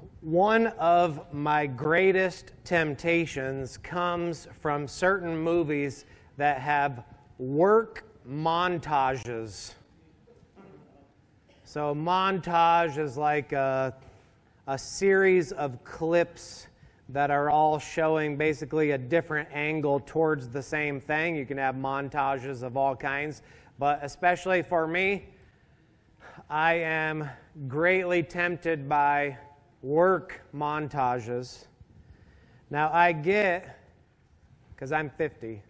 One of my greatest temptations comes from certain movies that have work montages. So montage is like a series of clips that are all showing basically a different angle towards the same thing. You can have montages of all kinds, but especially for me, I am greatly tempted by work montages. Now I get, because I'm 50,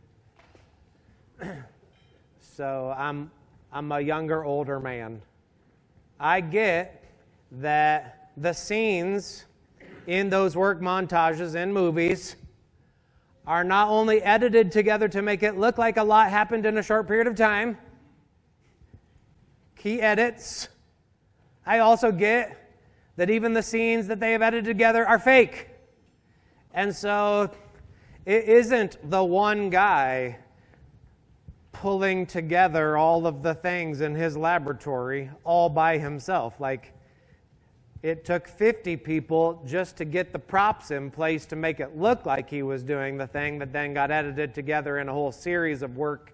so I'm a younger, older man. I get that the scenes in those work montages in movies are not only edited together to make it look like a lot happened in a short period of time, key edits. I also get that even the scenes that they have edited together are fake. And so it isn't the one guy pulling together all of the things in his laboratory all by himself. Like, it took 50 people just to get the props in place to make it look like he was doing the thing that then got edited together in a whole series of work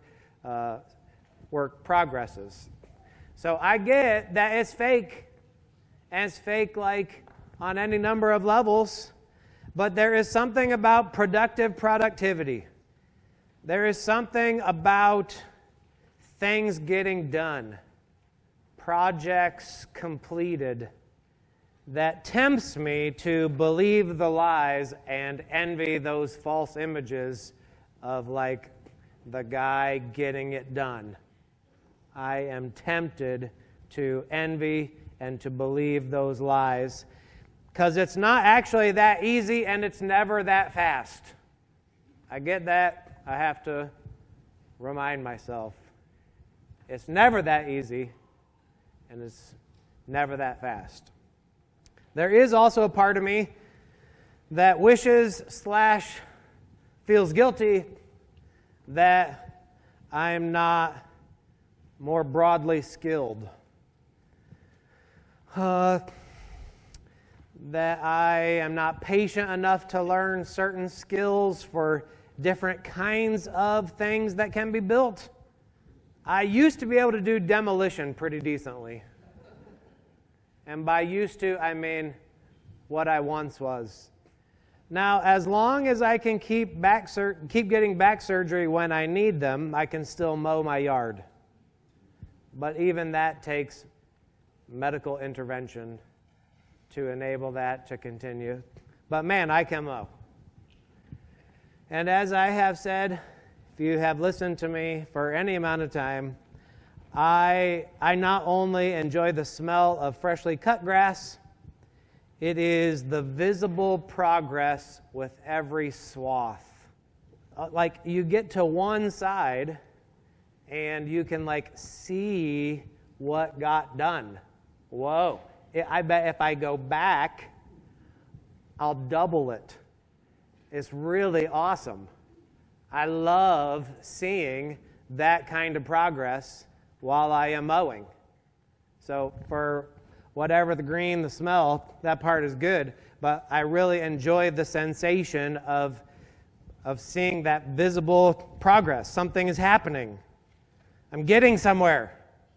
progresses. So I get that it's fake, and it's fake like on any number of levels, but there is something about productivity. There is something about things getting done, projects completed, that tempts me to believe the lies and envy those false images of like the guy getting it done. I am tempted to envy and to believe those lies because it's not actually that easy and it's never that fast. I get that. I have to remind myself. It's never that easy and it's never that fast. There is also a part of me that wishes / feels guilty that I'm not more broadly skilled. That I am not patient enough to learn certain skills for different kinds of things that can be built. I used to be able to do demolition pretty decently. And by used to, I mean what I once was. Now, as long as I can keep getting back surgery when I need them, I can still mow my yard. But even that takes medical intervention to enable that to continue. But man, I can mow. And as I have said, if you have listened to me for any amount of time, I not only enjoy the smell of freshly cut grass, it is the visible progress with every swath. Like you get to one side and you can like see what got done. Whoa. I bet if I go back, I'll double it. It's really awesome. I love seeing that kind of progress while I am mowing. So for whatever the green, the smell, that part is good. But I really enjoy the sensation of seeing that visible progress. Something is happening. I'm getting somewhere.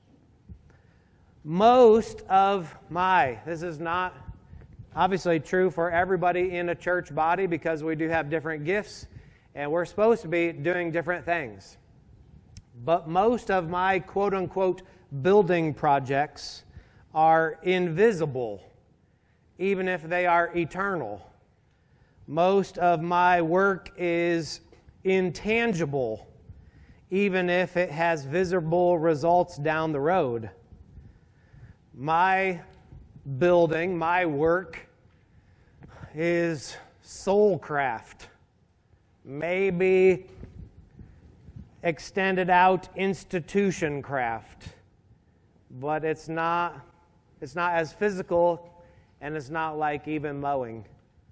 Most of this is not obviously true for everybody in a church body because we do have different gifts and we're supposed to be doing different things. But most of my quote-unquote building projects are invisible, even if they are eternal. Most of my work is intangible, even if it has visible results down the road. My building, my work, is soulcraft. Maybe extended out institution craft. But it's not as physical, and it's not like even mowing.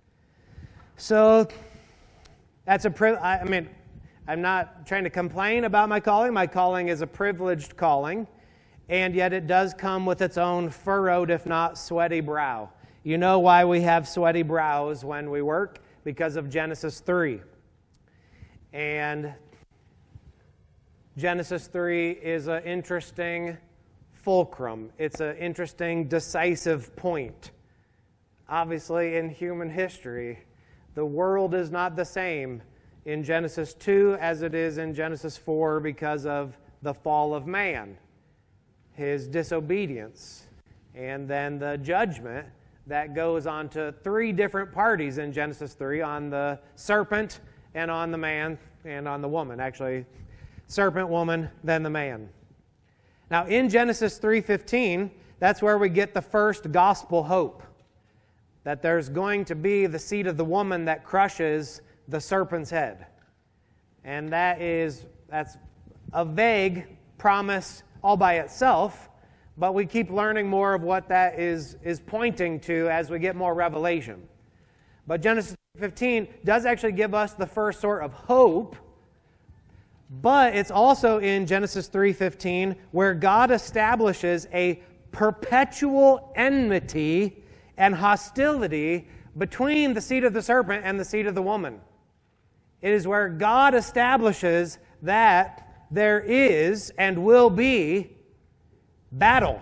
So that's I'm not trying to complain about my calling. My calling is a privileged calling, and yet it does come with its own furrowed, if not sweaty brow. You know why we have sweaty brows when we work? Because of Genesis 3. And Genesis 3 is an interesting fulcrum. It's an interesting decisive point. Obviously, in human history, the world is not the same in Genesis 2 as it is in Genesis 4 because of the fall of man, his disobedience, and then the judgment that goes on to three different parties in Genesis 3, on the serpent and on the man and on the woman. Actually, serpent, woman, then the man. Now, in Genesis 3:15, that's where we get the first gospel hope, that there's going to be the seed of the woman that crushes the serpent's head. And that's a vague promise all by itself, but we keep learning more of what that is pointing to as we get more revelation. But Genesis 3:15 does actually give us the first sort of hope, but it's also in Genesis 3:15 where God establishes a perpetual enmity and hostility between the seed of the serpent and the seed of the woman. It is where God establishes that there is and will be battle.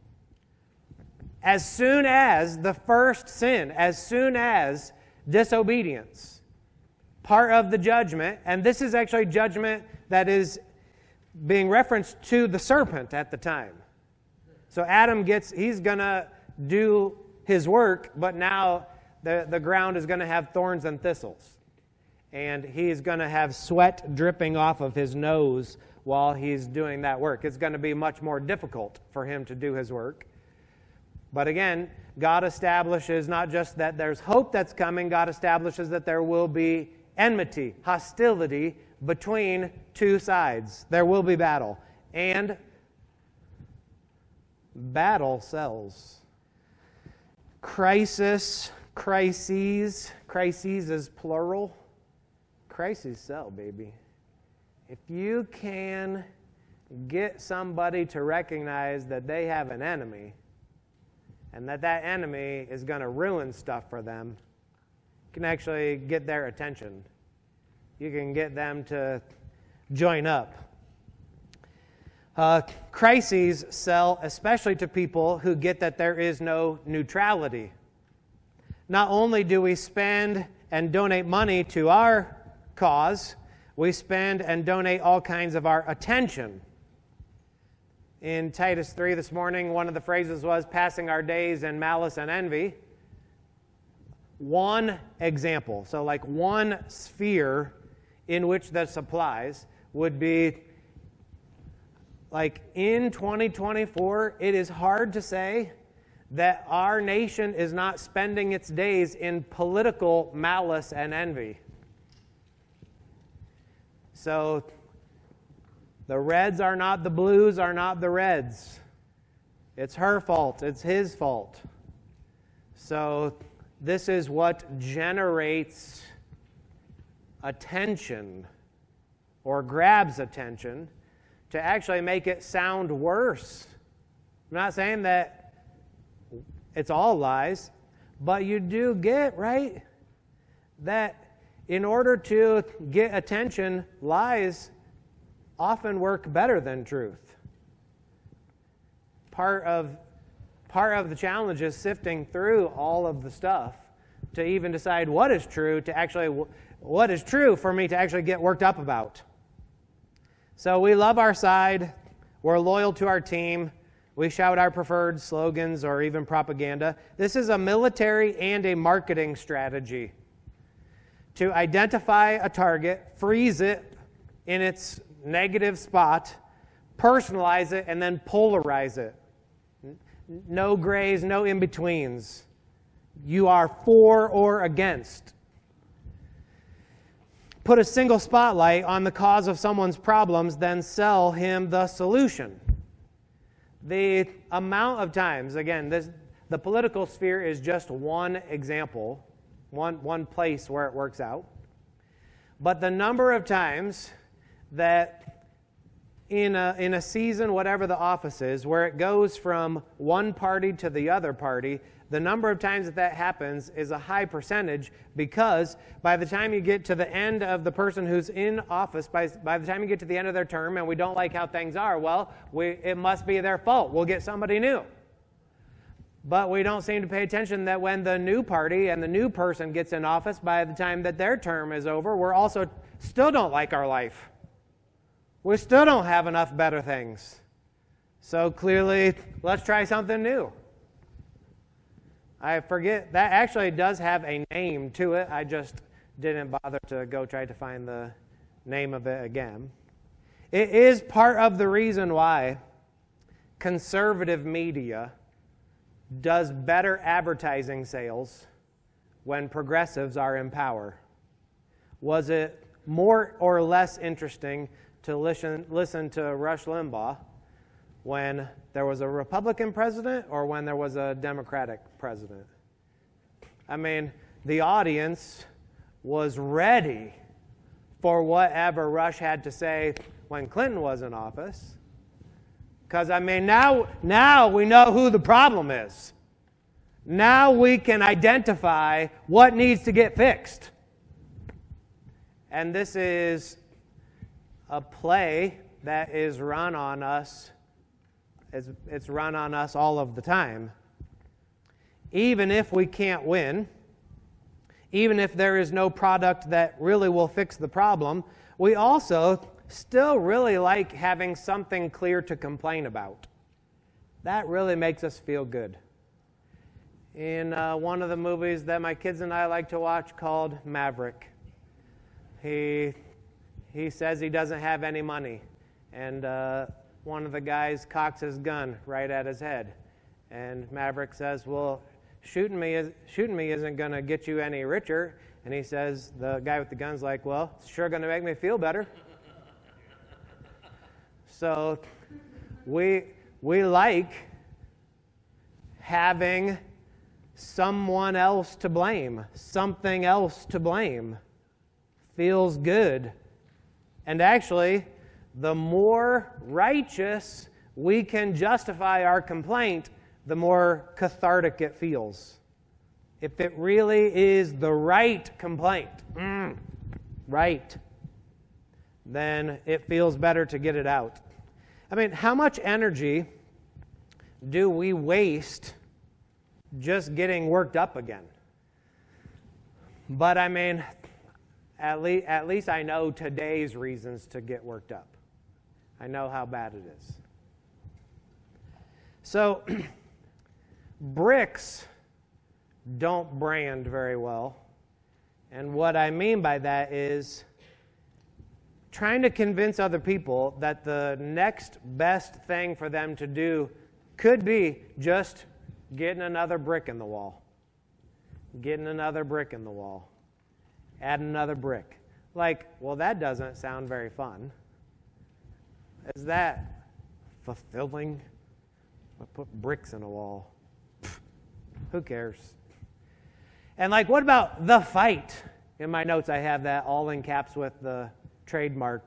As soon as the first sin, as soon as disobedience, part of the judgment, and this is actually judgment that is being referenced to the serpent at the time. So Adam he's going to do his work, but now the ground is going to have thorns and thistles. And he's going to have sweat dripping off of his nose while he's doing that work. It's going to be much more difficult for him to do his work. But again, God establishes not just that there's hope that's coming, God establishes that there will be enmity, hostility between two sides. There will be battle. And battle sells. Crises is plural. Crises sell, baby. If you can get somebody to recognize that they have an enemy and that enemy is going to ruin stuff for them, you can actually get their attention. You can get them to join up. Crises sell especially to people who get that there is no neutrality. Not only do we spend and donate money to our cause, we spend and donate all kinds of our attention. In Titus 3 this morning, one of the phrases was passing our days in malice and envy. One example, so like one sphere in which this applies would be like in 2024, it is hard to say that our nation is not spending its days in political malice and envy. So the Reds are not the Blues, are not the Reds. It's her fault. It's his fault. So this is what generates attention or grabs attention to actually make it sound worse. I'm not saying that it's all lies, but you do get, right, that in order to get attention, lies often work better than truth. Part of the challenge is sifting through all of the stuff to even decide what is true, what is true for me to actually get worked up about. So we love our side, we're loyal to our team, we shout our preferred slogans or even propaganda. This is a military and a marketing strategy to identify a target, freeze it in its negative spot, personalize it, and then polarize it. No grays, no in-betweens. You are for or against. Put a single spotlight on the cause of someone's problems, then sell him the solution. The amount of times, again, the political sphere is just one example, one place where it works out. But the number of times that in a season, whatever the office is, where it goes from one party to the other party, the number of times that happens is a high percentage, because by the time you get to the end of the person who's in office, by the time you get to the end of their term and we don't like how things are, well, it must be their fault. We'll get somebody new. But we don't seem to pay attention that when the new party and the new person gets in office, by the time that their term is over, we're also still don't like our life. We still don't have enough better things. So clearly, let's try something new. I forget, that actually does have a name to it. I just didn't bother to go try to find the name of it again. It is part of the reason why conservative media does better advertising sales when progressives are in power. Was it more or less interesting to listen to Rush Limbaugh when there was a Republican president or when there was a Democratic president? I mean, the audience was ready for whatever Rush had to say when Clinton was in office. Because, I mean, now we know who the problem is. Now we can identify what needs to get fixed. And this is a play that is run on us. It's run on us all of the time. Even if we can't win, even if there is no product that really will fix the problem, we also still really like having something clear to complain about. That really makes us feel good. In one of the movies that my kids and I like to watch called Maverick, he says he doesn't have any money, and one of the guys cocks his gun right at his head, and Maverick says, well, shooting me isn't going to get you any richer. And he says, the guy with the gun's like, well, it's sure going to make me feel better. So we like having someone else to blame, something else to blame. Feels good. And actually, the more righteous we can justify our complaint, the more cathartic it feels. If it really is the right complaint, right, then it feels better to get it out. I mean, how much energy do we waste just getting worked up again? But I mean, at least I know today's reasons to get worked up. I know how bad it is. So, bricks don't brand very well. And what I mean by that is trying to convince other people that the next best thing for them to do could be just getting another brick in the wall. Getting another brick in the wall. Add another brick. Like, well, that doesn't sound very fun. Is that fulfilling? I put bricks in a wall. Pfft, who cares? And like, what about the fight? In my notes, I have that all in caps with the trademark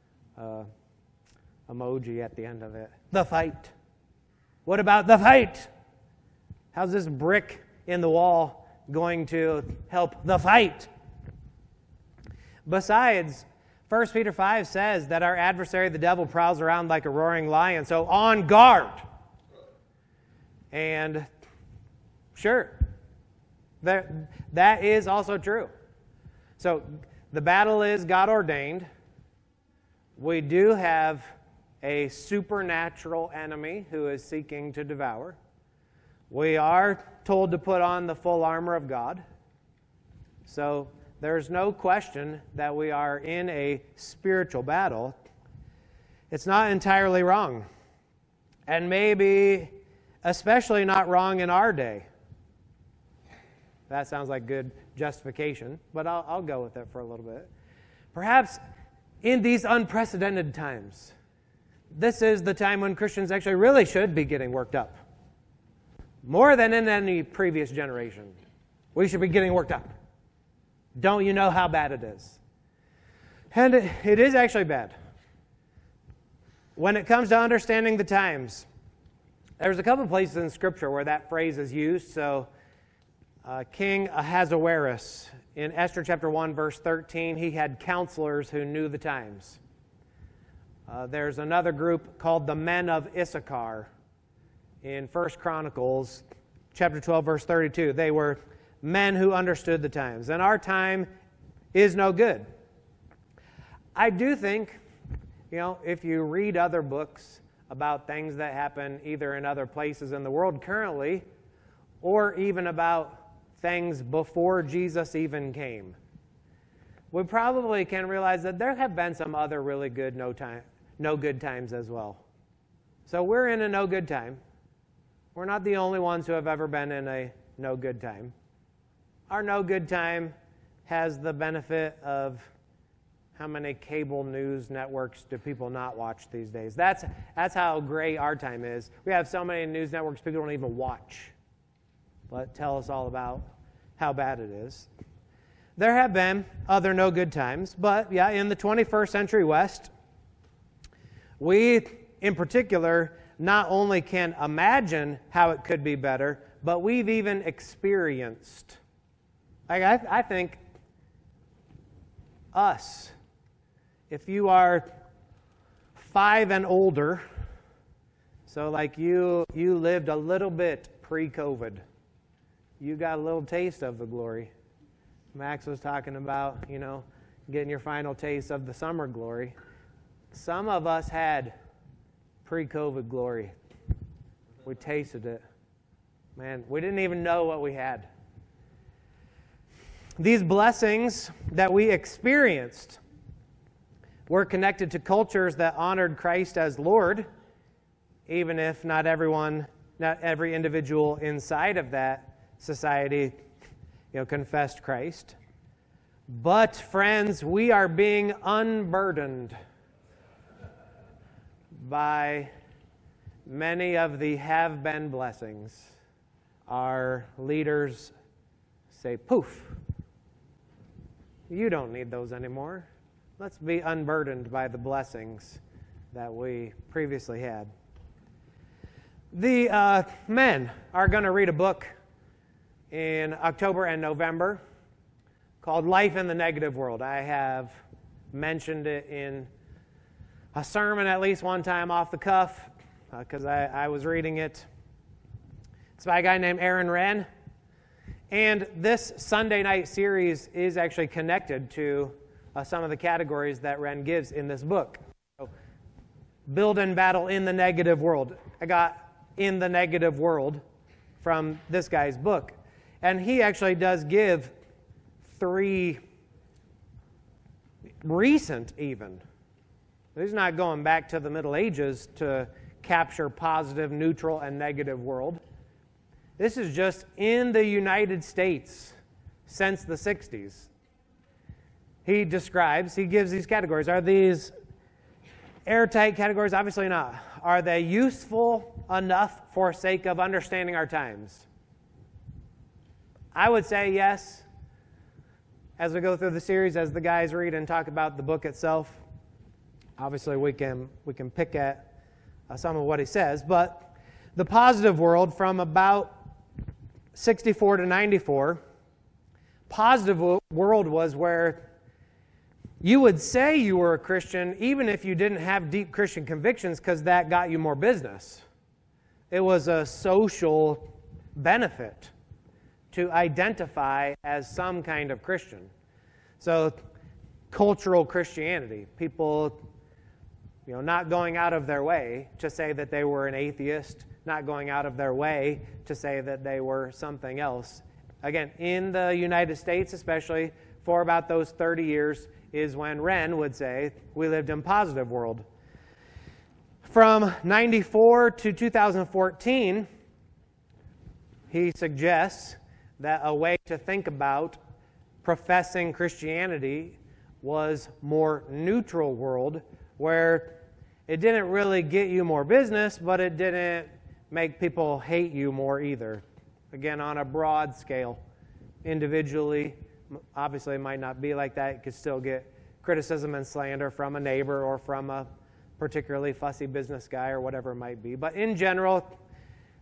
emoji at the end of it. The fight. What about the fight? How's this brick in the wall going to help the fight? Besides, 1 Peter 5 says that our adversary, the devil, prowls around like a roaring lion, so on guard. And sure, that is also true. So the battle is God ordained. We do have a supernatural enemy who is seeking to devour. We are told to put on the full armor of God. So there's no question that we are in a spiritual battle. It's not entirely wrong. And maybe especially not wrong in our day. That sounds like good justification, but I'll go with it for a little bit. Perhaps in these unprecedented times, this is the time when Christians actually really should be getting worked up. More than in any previous generation. We should be getting worked up. Don't you know how bad it is? And it is actually bad. When it comes to understanding the times, There's a couple places in Scripture where that phrase is used. So King Ahasuerus, in Esther chapter 1, verse 13, he had counselors who knew the times. There's another group called the men of Issachar in 1 Chronicles chapter 12, verse 32. They were men who understood the times. And our time is no good. I do think, if you read other books about things that happen either in other places in the world currently or even about things before Jesus even came, we probably can realize that there have been some other really good no good times as well. So we're in a no good time. We're not the only ones who have ever been in a no good time. Our no good time has the benefit of how many cable news networks do people not watch these days? That's how great our time is. We have so many news networks people don't even watch, but tell us all about how bad it is. There have been other no good times, but yeah, in the 21st century West, we, in particular, not only can imagine how it could be better, but we've even experienced. I think us, if you are 5 and older, so like you lived a little bit pre-COVID, you got a little taste of the glory. Max was talking about, getting your final taste of the summer glory. Some of us had pre-COVID glory. We tasted it. Man, we didn't even know what we had. These blessings that we experienced were connected to cultures that honored Christ as Lord, even if not every individual inside of that society, confessed Christ. But, friends, we are being unburdened by many of the have-been blessings. Our leaders say, poof, you don't need those anymore. Let's be unburdened by the blessings that we previously had. The men are going to read a book in October and November called Life in the Negative World. I have mentioned it in a sermon at least one time off the cuff because I was reading it. It's by a guy named Aaron Renn. And this Sunday night series is actually connected to some of the categories that Renn gives in this book. So, build and battle in the negative world. I got in the negative world from this guy's book. And he actually does give 3 recent even. He's not going back to the Middle Ages to capture positive, neutral, and negative world. This is just in the United States since the 60s. He gives these categories. Are these airtight categories? Obviously not. Are they useful enough for sake of understanding our times? I would say yes. As we go through the series, as the guys read and talk about the book itself, obviously we can pick at some of what he says. But the positive world from about 64 to 94, positive world was where you would say you were a Christian even if you didn't have deep Christian convictions because that got you more business. It was a social benefit to identify as some kind of Christian. So cultural Christianity, people not going out of their way to say that they were an atheist, not going out of their way to say that they were something else. Again, in the United States, especially for about those 30 years, is when Renn would say we lived in positive world. From 94 to 2014, he suggests that a way to think about professing Christianity was more neutral world, where it didn't really get you more business, but it didn't make people hate you more either. Again, on a broad scale. Individually, obviously it might not be like that. You could still get criticism and slander from a neighbor or from a particularly fussy business guy or whatever it might be. But in general,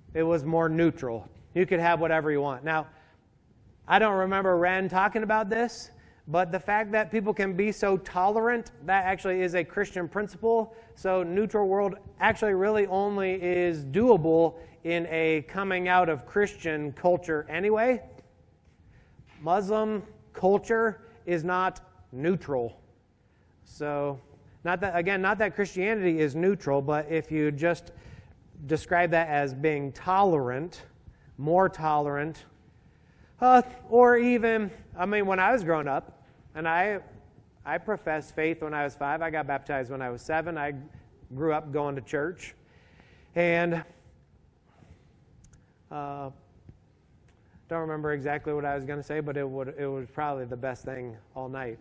It was more neutral. You could have whatever you want. Now, I don't remember Ren talking about this, but the fact that people can be so tolerant, that actually is a Christian principle. So neutral world actually really only is doable in a coming out of Christian culture anyway. Muslim culture is not neutral. So not that Christianity is neutral, but if you just describe that as being tolerant, more tolerant, or even, when I was growing up, and I professed faith when I was 5. I got baptized when I was 7. I grew up going to church. And don't remember exactly what I was going to say, but it was probably the best thing all night.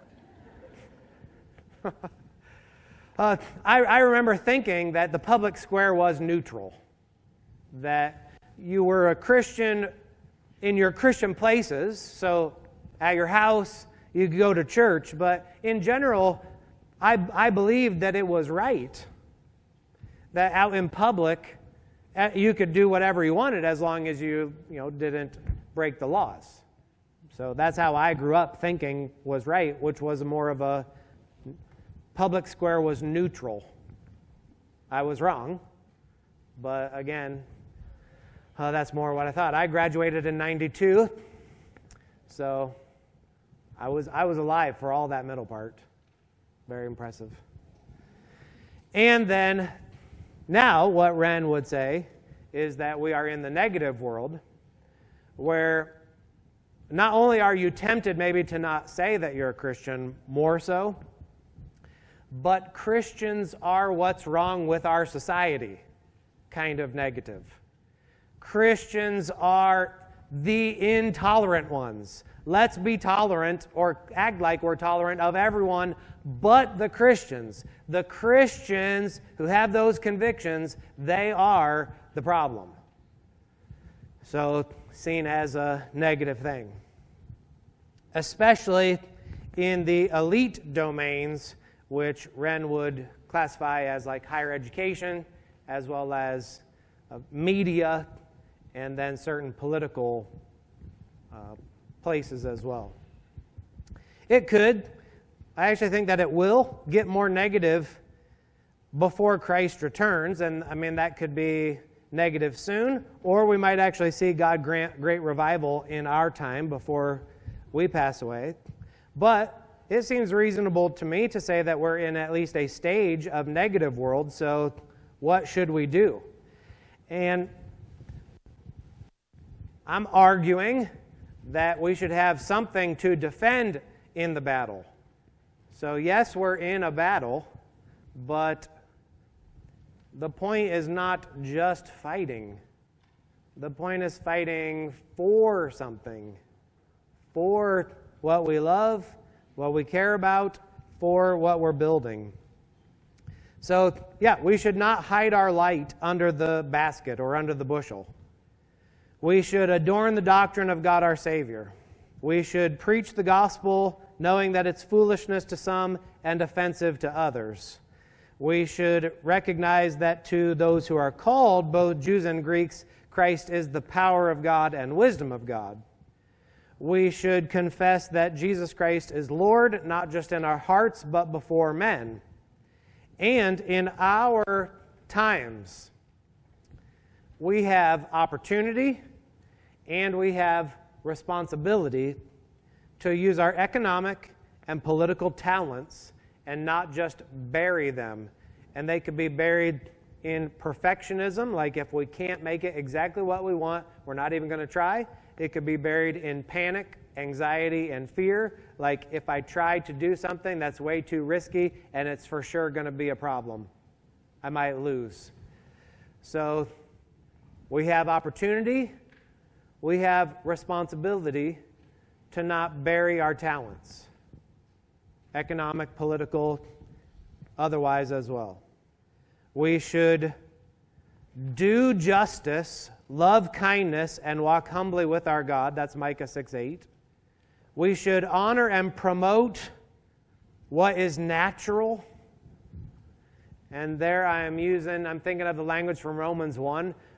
I remember thinking that the public square was neutral, that you were a Christian in your Christian places, so at your house, you could go to church, but in general, I believed that it was right, that out in public, you could do whatever you wanted as long as you didn't break the laws. So that's how I grew up thinking was right, which was more of a public square was neutral. I was wrong, but again, that's more what I thought. I graduated in 92, so I was alive for all that middle part. Very impressive. And then now what Ren would say is that we are in the negative world, where not only are you tempted maybe to not say that you're a Christian more so, but Christians are what's wrong with our society, kind of negative. Christians are the intolerant ones. Let's be tolerant or act like we're tolerant of everyone but the Christians. The Christians who have those convictions, they are the problem. So seen as a negative thing. Especially in the elite domains, which Ren would classify as like higher education, as well as media, and then certain political places as well. It could, I actually think that it will get more negative before Christ returns, and that could be negative soon, or we might actually see God grant great revival in our time before we pass away. But it seems reasonable to me to say that we're in at least a stage of negative world, so what should we do? And I'm arguing that we should have something to defend in the battle. So yes, we're in a battle, but the point is not just fighting. The point is fighting for something, for what we love, what we care about, for what we're building. So, yeah, we should not hide our light under the basket or under the bushel. We should adorn the doctrine of God our Savior. We should preach the gospel knowing that it's foolishness to some and offensive to others. We should recognize that to those who are called, both Jews and Greeks, Christ is the power of God and wisdom of God. We should confess that Jesus Christ is Lord, not just in our hearts, but before men. And in our times, we have opportunity and we have responsibility to use our economic and political talents and not just bury them. And they could be buried in perfectionism, like if we can't make it exactly what we want, we're not even going to try. It could be buried in panic, anxiety, and fear, like if I try to do something that's way too risky and it's for sure going to be a problem, I might lose. So we have opportunity, we have responsibility to not bury our talents, economic, political, otherwise as well. We should do justice, love kindness, and walk humbly with our God. That's Micah 6:8. We should honor and promote what is natural. And there I'm thinking of the language from Romans 1,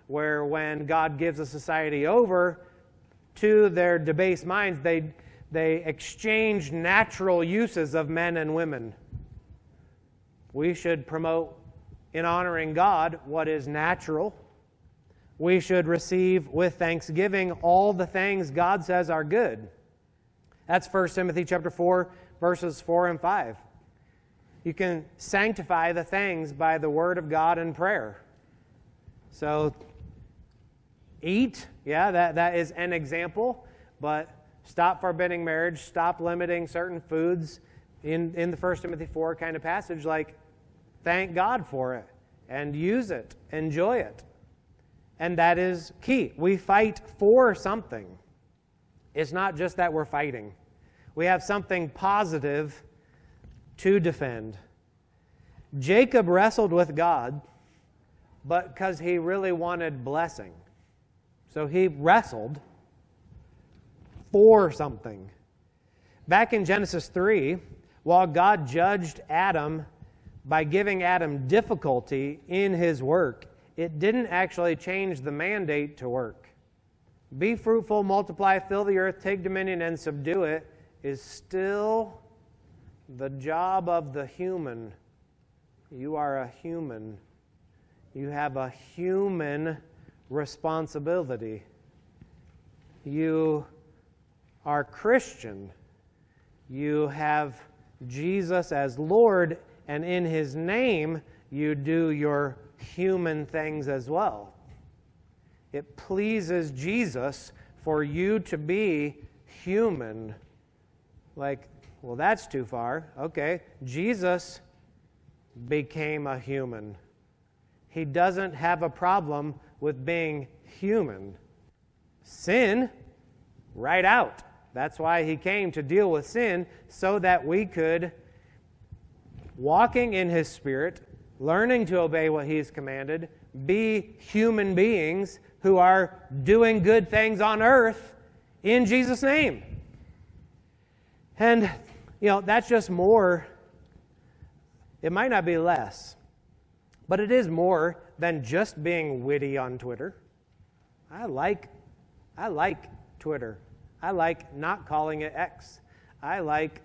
where when God gives a society over to their debased minds, they exchange natural uses of men and women. We should promote, in honoring God, what is natural. We should receive with thanksgiving all the things God says are good. That's 1 Timothy chapter 4, verses 4 and 5. You can sanctify the things by the word of God and prayer. So, eat, yeah, that is an example, but stop forbidding marriage, stop limiting certain foods in the 1 Timothy 4 kind of passage, like thank God for it and use it, enjoy it. And that is key. We fight for something. It's not just that we're fighting. We have something positive to defend. Jacob wrestled with God, but because he really wanted blessing. So he wrestled for something. Back in Genesis 3, while God judged Adam by giving Adam difficulty in his work, it didn't actually change the mandate to work. Be fruitful, multiply, fill the earth, take dominion, and subdue it is still the job of the human. You are a human. You have a human responsibility. You are Christian. You have Jesus as Lord, and in His name you do your human things as well. It pleases Jesus for you to be human. Like, well, that's too far. Okay, Jesus became a human. He doesn't have a problem with being human. Sin, right out. That's why He came, to deal with sin, so that we could, walking in His Spirit, learning to obey what He's commanded, be human beings who are doing good things on earth in Jesus' name. And, that's just more. It might not be less, but it is more than just being witty on Twitter. I like Twitter. I like not calling it X. I like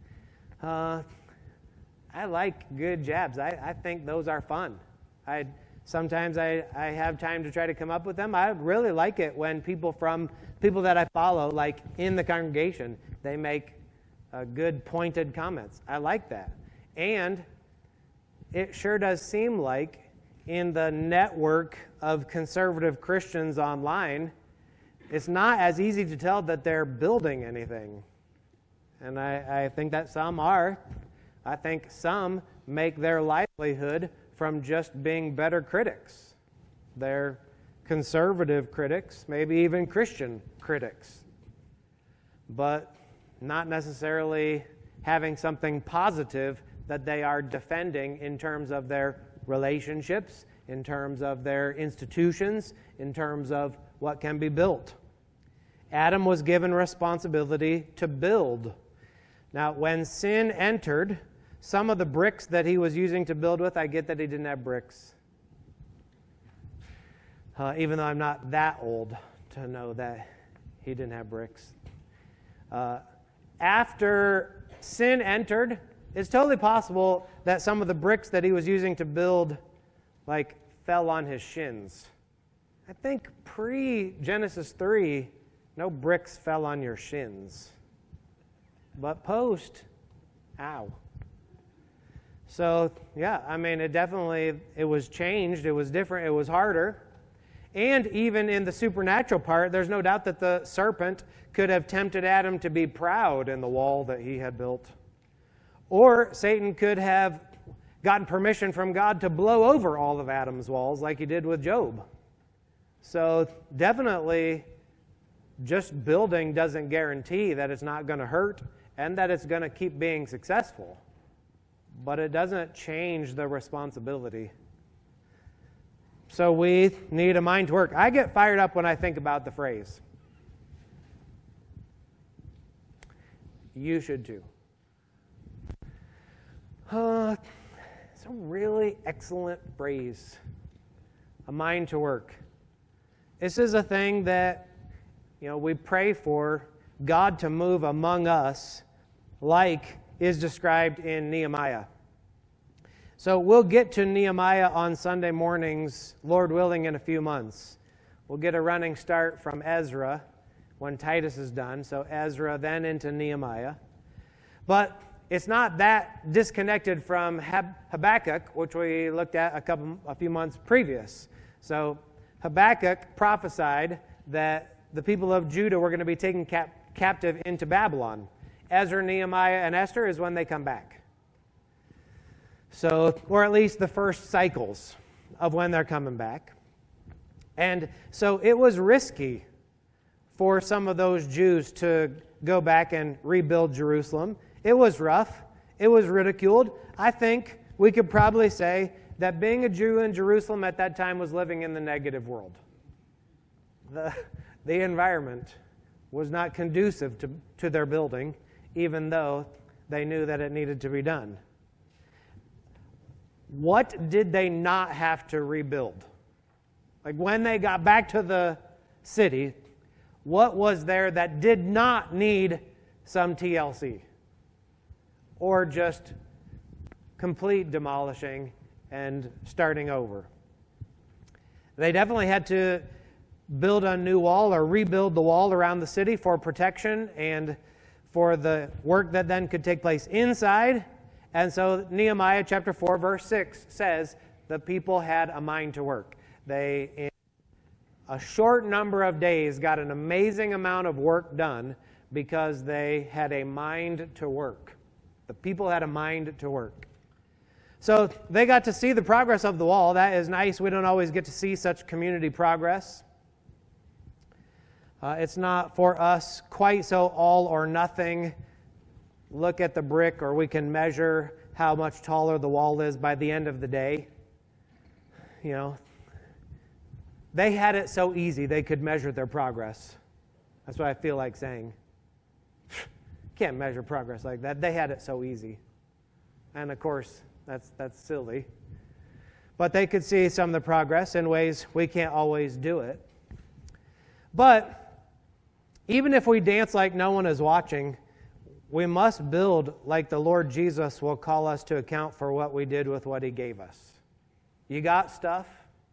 good jabs. I think those are fun. Sometimes I have time to try to come up with them. I really like it when people that I follow, like in the congregation, they make good pointed comments. I like that. And it sure does seem like in the network of conservative Christians online, it's not as easy to tell that they're building anything. And I think that some are. I think some make their livelihood from just being better critics. They're conservative critics, maybe even Christian critics, but not necessarily having something positive that they are defending in terms of their relationships, in terms of their institutions, in terms of what can be built. Adam was given responsibility to build. Now, when sin entered, some of the bricks that he was using to build with, I get that he didn't have bricks. Even though I'm not that old to know that he didn't have bricks. After sin entered, it's totally possible that some of the bricks that he was using to build, fell on his shins. I think pre-Genesis 3, no bricks fell on your shins. But post, ow. So, yeah, it was changed, it was different, it was harder. And even in the supernatural part, there's no doubt that the serpent could have tempted Adam to be proud in the wall that he had built. Or Satan could have gotten permission from God to blow over all of Adam's walls like he did with Job. So definitely just building doesn't guarantee that it's not going to hurt and that it's going to keep being successful. But it doesn't change the responsibility. So we need a mind to work. I get fired up when I think about the phrase. You should too. It's a really excellent phrase. A mind to work. This is a thing that, we pray for God to move among us like is described in Nehemiah. So we'll get to Nehemiah on Sunday mornings, Lord willing, in a few months. We'll get a running start from Ezra when Titus is done. So Ezra, then into Nehemiah. But it's not that disconnected from Habakkuk, which we looked at a few months previous. So Habakkuk prophesied that the people of Judah were going to be taken captive into Babylon. Ezra, Nehemiah, and Esther is when they come back. So, or at least the first cycles of when they're coming back. And so it was risky for some of those Jews to go back and rebuild Jerusalem. It was rough. It was ridiculed. I think we could probably say that being a Jew in Jerusalem at that time was living in the negative world. The environment was not conducive to their building, even though they knew that it needed to be done. What did they not have to rebuild? Like when they got back to the city, what was there that did not need some TLC? Or just complete demolishing and starting over? They definitely had to build a new wall or rebuild the wall around the city for protection and for the work that then could take place inside. And so Nehemiah chapter 4, verse 6 says the people had a mind to work. They, in a short number of days, got an amazing amount of work done because they had a mind to work. The people had a mind to work. So they got to see the progress of the wall. That is nice. We don't always get to see such community progress. It's not for us quite so all or nothing. Look at the brick, or we can measure how much taller the wall is by the end of the day. They had it so easy they could measure their progress. That's what I feel like saying. Can't measure progress like that. They had it so easy. And of course, that's silly. But they could see some of the progress in ways we can't always do it. But even if we dance like no one is watching, we must build like the Lord Jesus will call us to account for what we did with what He gave us. You got stuff?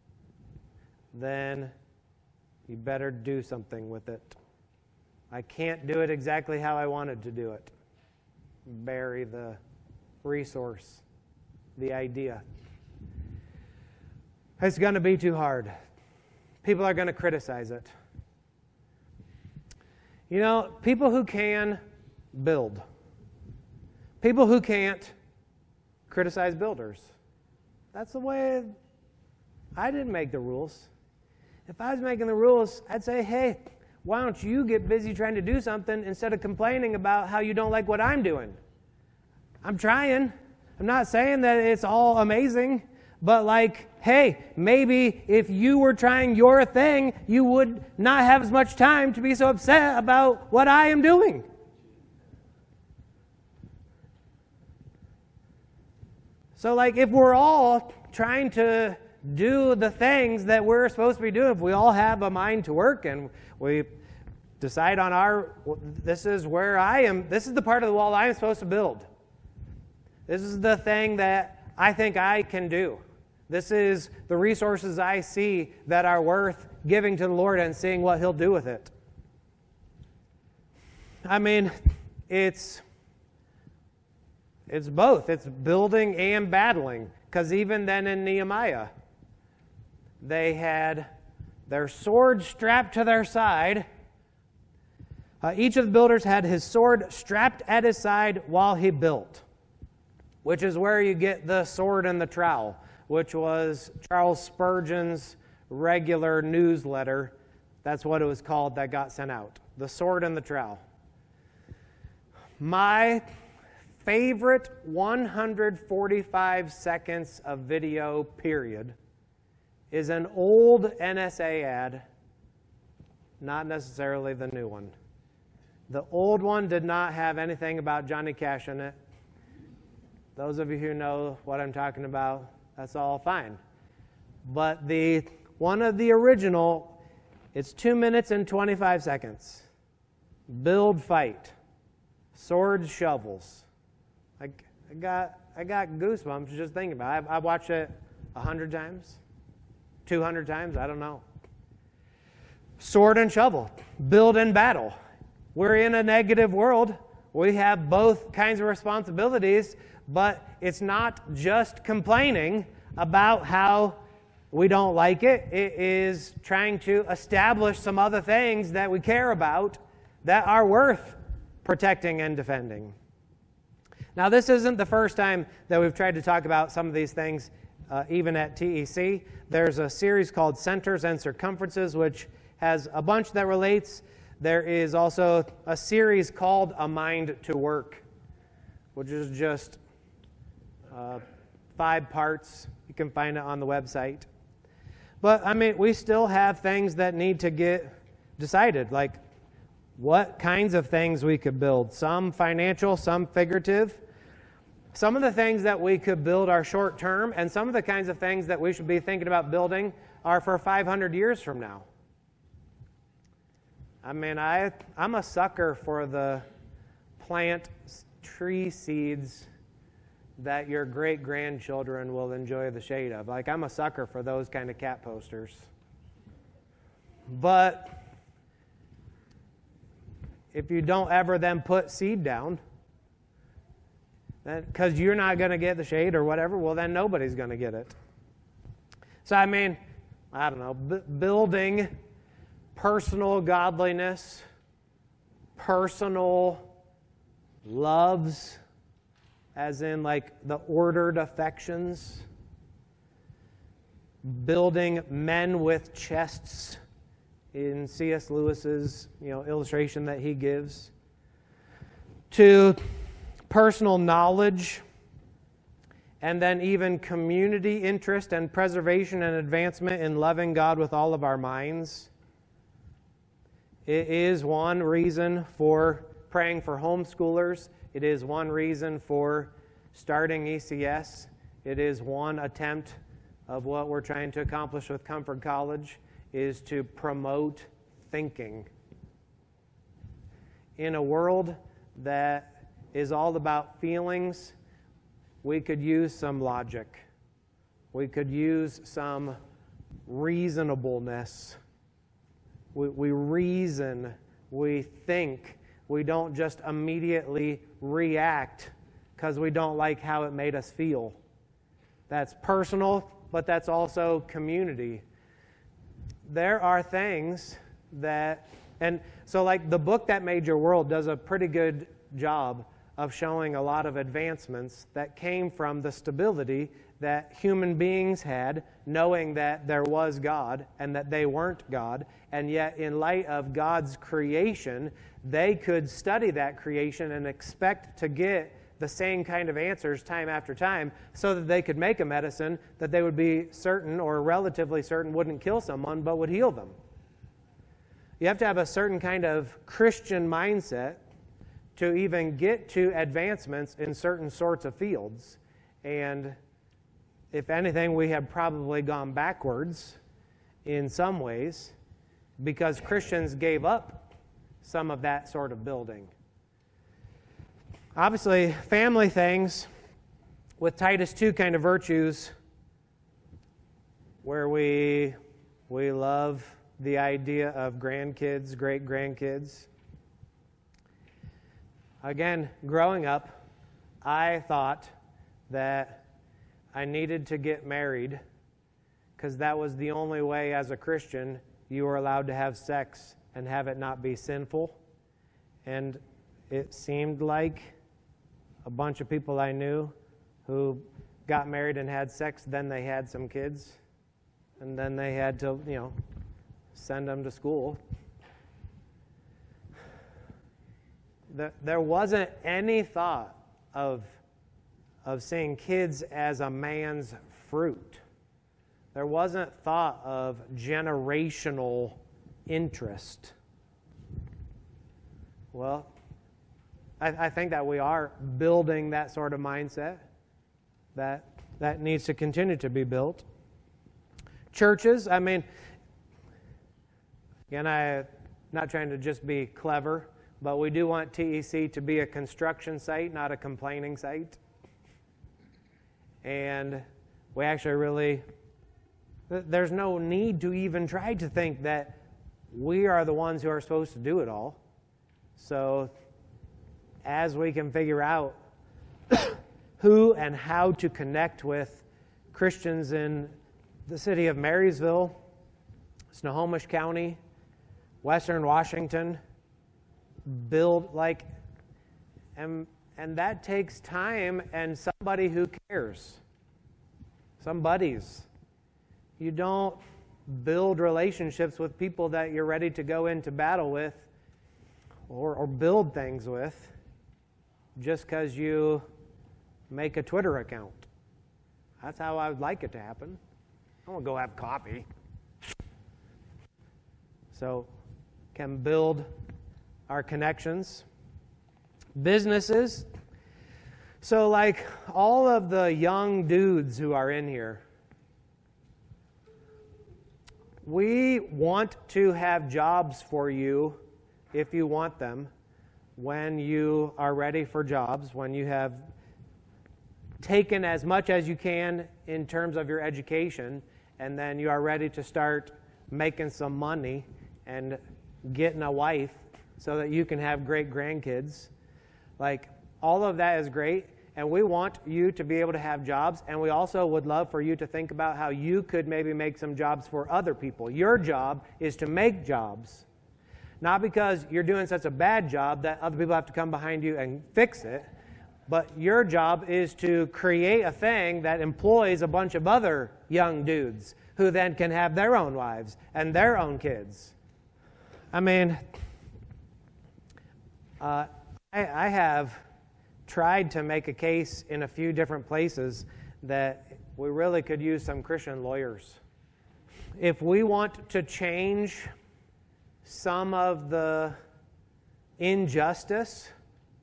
Then you better do something with it. I can't do it exactly how I wanted to do it. Bury the resource, the idea. It's going to be too hard. People are going to criticize it. People who can build. People who can't criticize builders. That's the way. I didn't make the rules. If I was making the rules, I'd say, hey, why don't you get busy trying to do something instead of complaining about how you don't like what I'm doing? I'm trying. I'm not saying that it's all amazing, but hey, maybe if you were trying your thing, you would not have as much time to be so upset about what I am doing. So if we're all trying to do the things that we're supposed to be doing, if we all have a mind to work and we decide on this is where I am, this is the part of the wall I am supposed to build. This is the thing that I think I can do. This is the resources I see that are worth giving to the Lord and seeing what He'll do with it. It's both. It's building and battling. Because even then in Nehemiah, they had their sword strapped to their side. Each of the builders had his sword strapped at his side while he built, which is where you get the sword and the trowel, which was Charles Spurgeon's regular newsletter. That's what it was called that got sent out. The sword and the trowel. My favorite 145 seconds of video, period, is an old NSA ad, not necessarily the new one. The old one did not have anything about Johnny Cash in it. Those of you who know what I'm talking about, that's all fine. But one of the original It's 2 minutes and 25 seconds. Build, fight. Swords, shovels. I got goosebumps just thinking about it. I've watched it 100 times, 200 times, I don't know. Sword and shovel. Build and battle. We're in a negative world. We have both kinds of responsibilities, but it's not just complaining about how we don't like it. It is trying to establish some other things that we care about that are worth protecting and defending. Now, this isn't the first time that we've tried to talk about some of these things, even at TEC. There's a series called Centers and Circumferences, which has a bunch that relates. There is also a series called A Mind to Work, which is just 5 parts. You can find it on the website. But, I mean, we still have things that need to get decided, like what kinds of things we could build. Some financial, some figurative. Some of the things that we could build are short term, and some of the kinds of things that we should be thinking about building are for 500 years from now. I mean, I'm a sucker for the plant tree seeds that your great-grandchildren will enjoy the shade of. Like, I'm a sucker for those kind of cat posters. But if you don't ever then put seed down, because you're not going to get the shade or whatever, well, then nobody's going to get it. So, I mean, I don't know, building personal godliness, personal loves, as in like the ordered affections, building men with chests in C.S. Lewis's illustration that he gives, to personal knowledge, and then even community interest and preservation and advancement in loving God with all of our minds. It is one reason for praying for homeschoolers. It is one reason for starting ECS. It is one attempt of what we're trying to accomplish with Comfort College, is to promote thinking. In a world that is all about feelings, we could use some logic. We could use some reasonableness. We reason, we think. We don't just immediately react because we don't like how it made us feel. That's personal, but that's also community. There are things that, and so like the book That Made Your World does a pretty good job of showing a lot of advancements that came from the stability that human beings had, knowing that there was God and that they weren't God, and yet in light of God's creation, they could study that creation and expect to get the same kind of answers time after time so that they could make a medicine that they would be certain or relatively certain wouldn't kill someone but would heal them. You have to have a certain kind of Christian mindset to even get to advancements in certain sorts of fields. And if anything, we have probably gone backwards in some ways because Christians gave up some of that sort of building. Obviously, family things with Titus 2 kind of virtues where we love the idea of grandkids, great-grandkids. Again, growing up, I thought that I needed to get married because that was the only way as a Christian you were allowed to have sex and have it not be sinful. And it seemed like a bunch of people I knew who got married and had sex, then they had some kids, and then they had to, send them to school. There wasn't any thought of seeing kids as a man's fruit. There wasn't thought of generational interest. Well, I think that we are building that sort of mindset that needs to continue to be built. Churches, And I'm not trying to just be clever, but we do want TEC to be a construction site, not a complaining site. And we actually really, there's no need to even try to think that we are the ones who are supposed to do it all. So as we can figure out who and how to connect with Christians in the city of Marysville, Snohomish County, Western Washington, build and that takes time and somebody who cares. Some buddies. You don't build relationships with people that you're ready to go into battle with or build things with just because you make a Twitter account. That's how I would like it to happen. I want to go have coffee. So, can build our connections. Businesses. So, like all of the young dudes who are in here, we want to have jobs for you if you want them, when you are ready for jobs, when you have taken as much as you can in terms of your education, and then you are ready to start making some money and getting a wife so that you can have great grandkids. Like, all of that is great, and we want you to be able to have jobs, and we also would love for you to think about how you could maybe make some jobs for other people. Your job is to make jobs, not because you're doing such a bad job that other people have to come behind you and fix it, but your job is to create a thing that employs a bunch of other young dudes who then can have their own wives and their own kids. I mean, I have tried to make a case in a few different places that we really could use some Christian lawyers. If we want to change some of the injustice,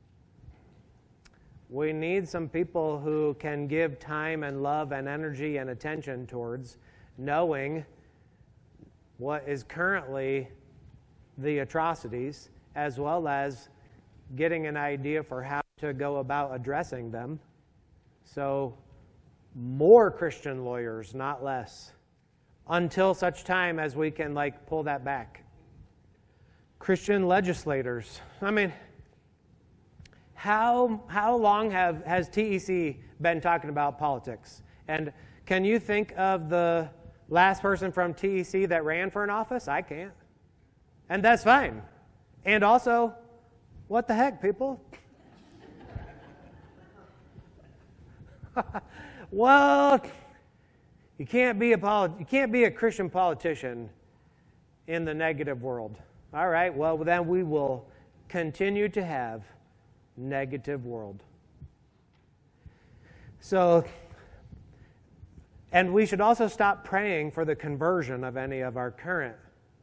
we need some people who can give time and love and energy and attention towards knowing what is currently the atrocities, as well as getting an idea for how to go about addressing them. So, more Christian lawyers, not less, until such time as we can pull that back. Christian legislators. I mean, how long has TEC been talking about politics? And can you think of the last person from TEC that ran for an office? I can't. And that's fine. And also, what the heck, people? Well, you can't be a Christian politician in the negative world. All right, well, then we will continue to have negative world. So, and we should also stop praying for the conversion of any of our current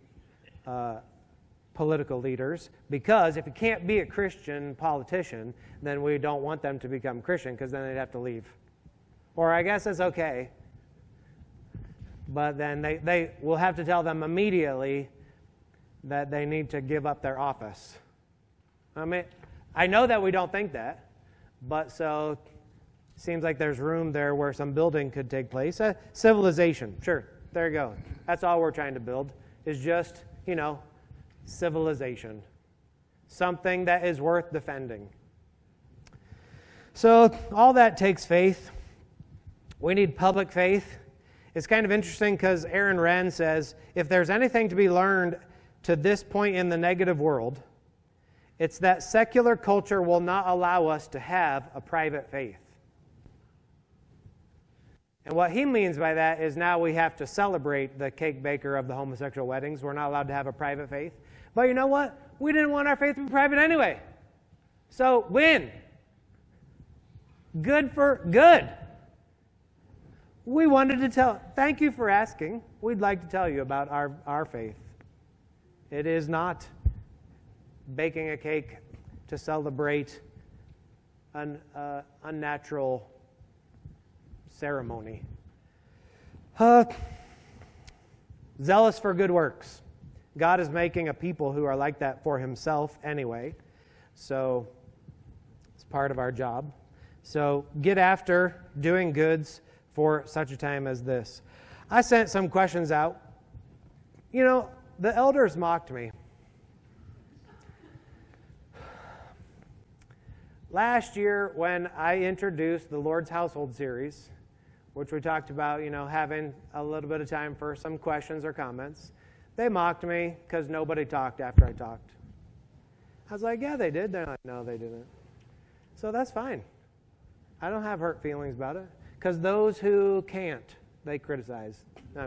political leaders, because if you can't be a Christian politician, then we don't want them to become Christian, because then they'd have to leave. Or I guess it's okay, but then they will have to tell them immediately that they need to give up their office. I mean, I know that we don't think that, but so seems like there's room there where some building could take place. Civilization, sure, there you go. That's all we're trying to build, is just, civilization. Something that is worth defending. So all that takes faith. We need public faith. It's kind of interesting because Aaron Wren says, if there's anything to be learned to this point in the negative world, it's that secular culture will not allow us to have a private faith. And what he means by that is now we have to celebrate the cake baker of the homosexual weddings. We're not allowed to have a private faith. But you know what? We didn't want our faith to be private anyway. So win. Good for good. We wanted to thank you for asking. We'd like to tell you about our faith. It is not baking a cake to celebrate an unnatural ceremony. Zealous for good works. God is making a people who are like that for himself anyway. So it's part of our job. So get after doing goods for such a time as this. I sent some questions out. You know, the elders mocked me. Last year, when I introduced the Lord's Household series, which we talked about, you know, having a little bit of time for some questions or comments, they mocked me because nobody talked after I talked. I was like, yeah, they did. They're like, no, they didn't. So that's fine. I don't have hurt feelings about it, because those who can't, they criticize.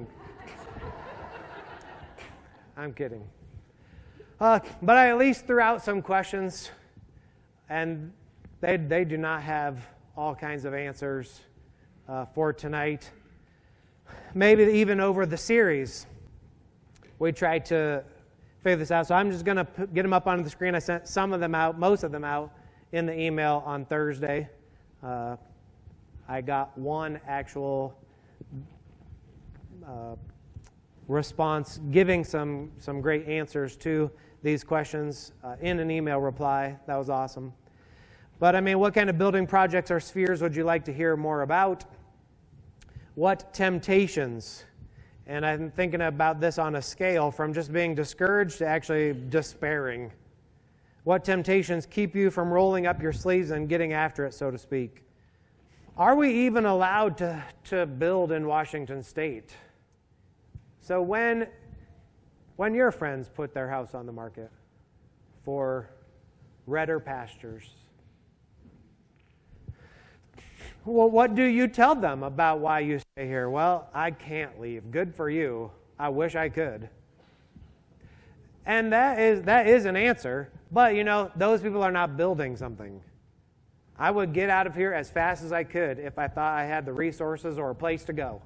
I'm kidding. But I at least threw out some questions, and they do not have all kinds of answers for tonight. Maybe even over the series, we tried to figure this out. So I'm just going to get them up on the screen. I sent some of them out, most of them out, in the email on Thursday. I got one actual response giving some great answers to these questions in an email reply. That was awesome. But I mean, what kind of building projects or spheres would you like to hear more about? What temptations? And I'm thinking about this on a scale from just being discouraged to actually despairing. What temptations keep you from rolling up your sleeves and getting after it, so to speak? Are we even allowed to build in Washington State? So when your friends put their house on the market for redder pastures, well, what do you tell them about why you stay here? Well, I can't leave. Good for you. I wish I could. And that is an answer. But, you know, those people are not building something. I would get out of here as fast as I could if I thought I had the resources or a place to go.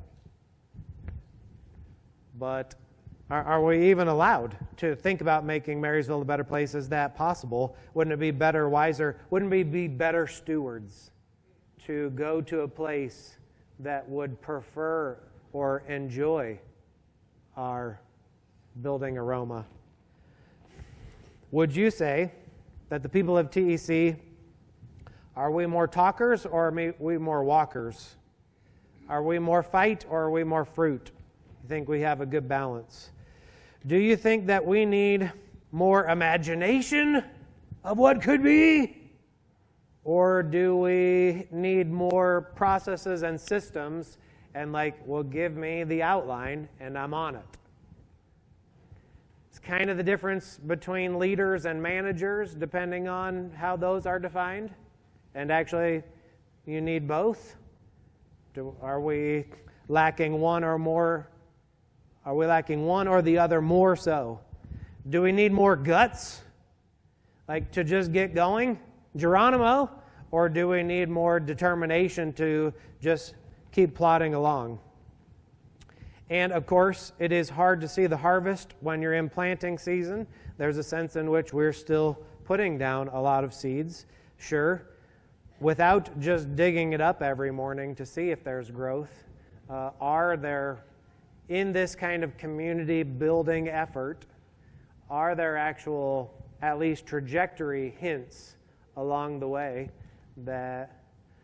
But are we even allowed to think about making Marysville a better place? Is that possible? Wouldn't it be better, wiser? Wouldn't we be better stewards to go to a place that would prefer or enjoy our building aroma? Would you say that the people of TEC, are we more talkers or are we more walkers? Are we more fight or are we more fruit? You think we have a good balance? Do you think that we need more imagination of what could be? Or do we need more processes and systems and well, give me the outline and I'm on it? It's kind of the difference between leaders and managers, depending on how those are defined. And actually, you need both. Are we lacking one or more? Are we lacking one or the other more so? Do we need more guts, to just get going, Geronimo? Or do we need more determination to just keep plodding along? And of course, it is hard to see the harvest when you're in planting season. There's a sense in which we're still putting down a lot of seeds, sure, without just digging it up every morning to see if there's growth. Are there, in this kind of community building effort, are there actual, at least trajectory hints along the way that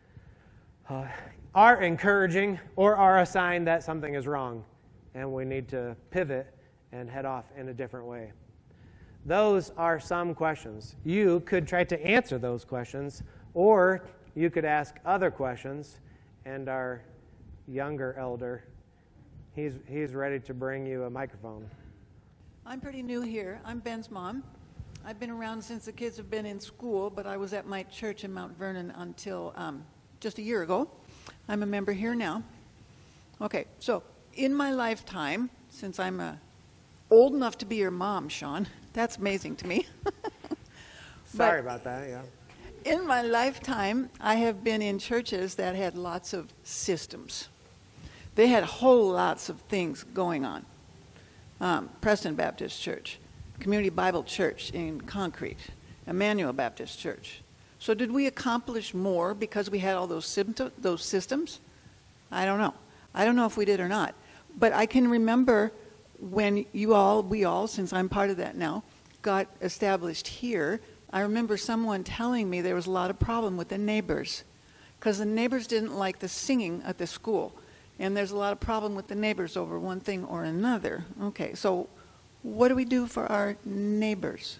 are encouraging or are a sign that something is wrong and we need to pivot and head off in a different way? Those are some questions. You could try to answer those questions, or you could ask other questions, and our younger elder, he's ready to bring you a microphone. I'm pretty new here. I'm Ben's mom. I've been around since the kids have been in school, but I was at my church in Mount Vernon until just a year ago. I'm a member here now. Okay, so in my lifetime, since I'm old enough to be your mom, Sean, that's amazing to me. Sorry about that, yeah. In my lifetime, I have been in churches that had lots of systems. They had whole lots of things going on. Preston Baptist Church, Community Bible Church in Concrete, Emmanuel Baptist Church. So did we accomplish more because we had all those systems? I don't know. I don't know if we did or not. But I can remember when we all, since I'm part of that now, got established here, I remember someone telling me there was a lot of problem with the neighbors because the neighbors didn't like the singing at the school. And there's a lot of problem with the neighbors over one thing or another. Okay, so what do we do for our neighbors?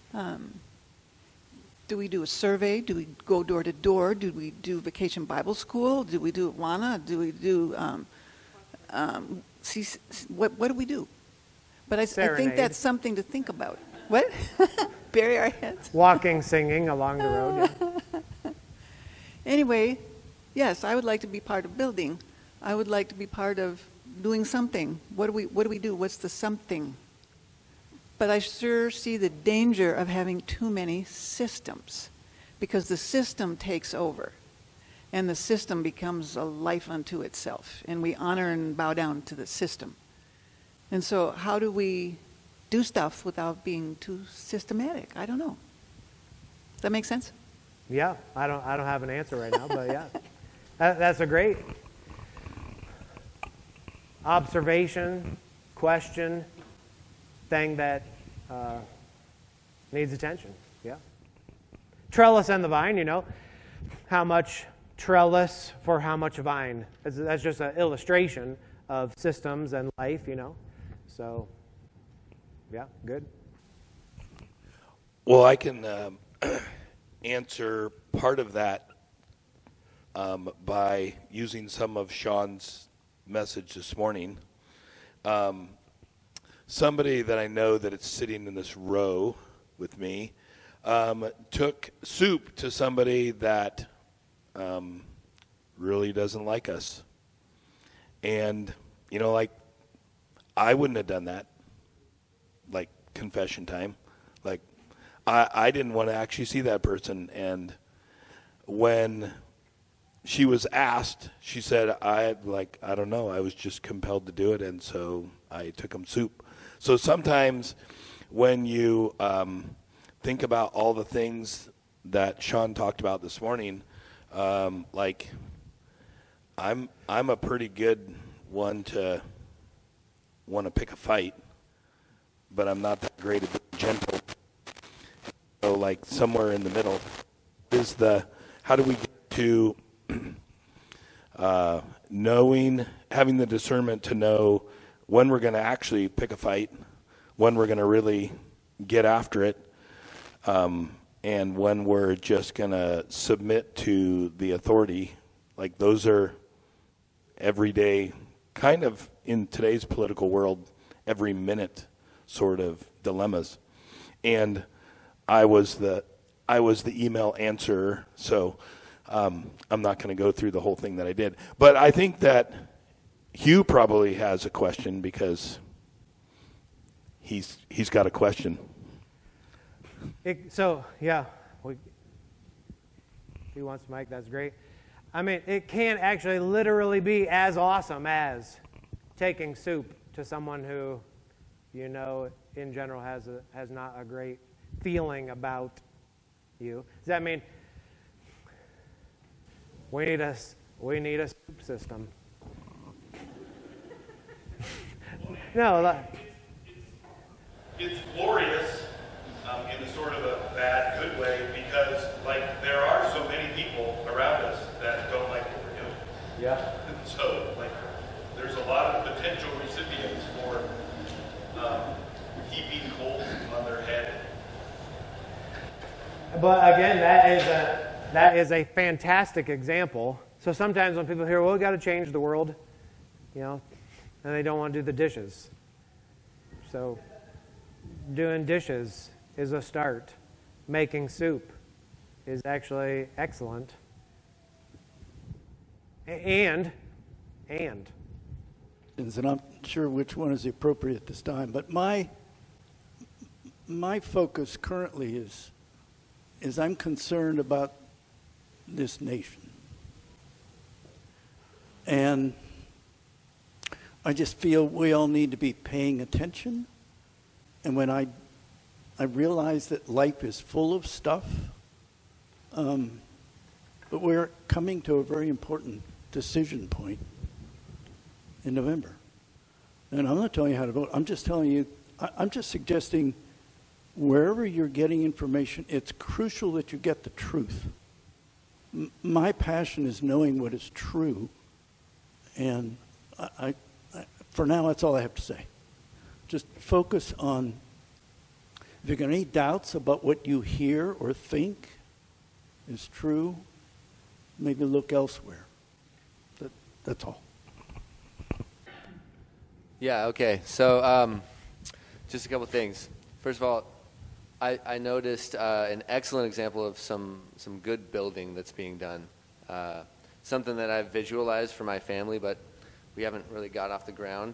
Do we do a survey? Do we go door to door? Do we do Vacation Bible School? Do we do Awana? Do we do, what do we do? But I think that's something to think about. What? Bury our heads? Walking, singing along the road. Yeah. Anyway, yes, I would like to be part of building. I would like to be part of doing something. What do we do? What's the something? But I sure see the danger of having too many systems, because the system takes over, and the system becomes a life unto itself, and we honor and bow down to the system. And so how do we do stuff without being too systematic? I don't know. Does that make sense? Yeah, I don't have an answer right now, but yeah. That's a great observation, question, thing that needs attention. Yeah. Trellis and the vine, how much trellis for how much vine. That's just an illustration of systems and life, So, yeah, good. Well, I can answer part of that by using some of Sean's message this morning. Somebody that I know that is sitting in this row with me took soup to somebody that really doesn't like us. And, like, I wouldn't have done that, like confession time. Like, I didn't want to actually see that person. And when she was asked, she said, I don't know, I was just compelled to do it, and so I took him soup. So sometimes when you think about all the things that Sean talked about this morning, like I'm a pretty good one to want to pick a fight, but I'm not that great at being gentle. So like somewhere in the middle is how do we get to having the discernment to know when we're going to actually pick a fight, when we're going to really get after it, and when we're just going to submit to the authority. Like, those are everyday, kind of in today's political world, every minute sort of dilemmas. And I was the email answerer, so I'm not going to go through the whole thing that I did. But I think that Hugh probably has a question, because he's got a question. He wants to mic, that's great. I mean, it can actually literally be as awesome as taking soup to someone who, in general has not a great feeling about you. Does that mean we need a soup system? No. It's glorious in a sort of a bad, good way, because like there are so many people around us that don't like what we're doing. Yeah. So like there's a lot of potential recipients for heaping coals on their head. But again, that is a fantastic example. So sometimes when people hear, well, we got to change the world, and they don't want to do the dishes. So doing dishes is a start. Making soup is actually excellent. And And I'm not sure which one is the appropriate at this time, but my focus currently is I'm concerned about this nation. And I just feel we all need to be paying attention. And when I realize that life is full of stuff, but we're coming to a very important decision point in November. And I'm not telling you how to vote. I'm just telling you, I'm just suggesting wherever you're getting information, it's crucial that you get the truth. My passion is knowing what is true. And for now, that's all I have to say. Just focus on, if you've got any doubts about what you hear or think is true, maybe look elsewhere. That's all. Yeah, okay. So just a couple things. First of all, I noticed an excellent example of some good building that's being done. Something that I've visualized for my family, but we haven't really got off the ground.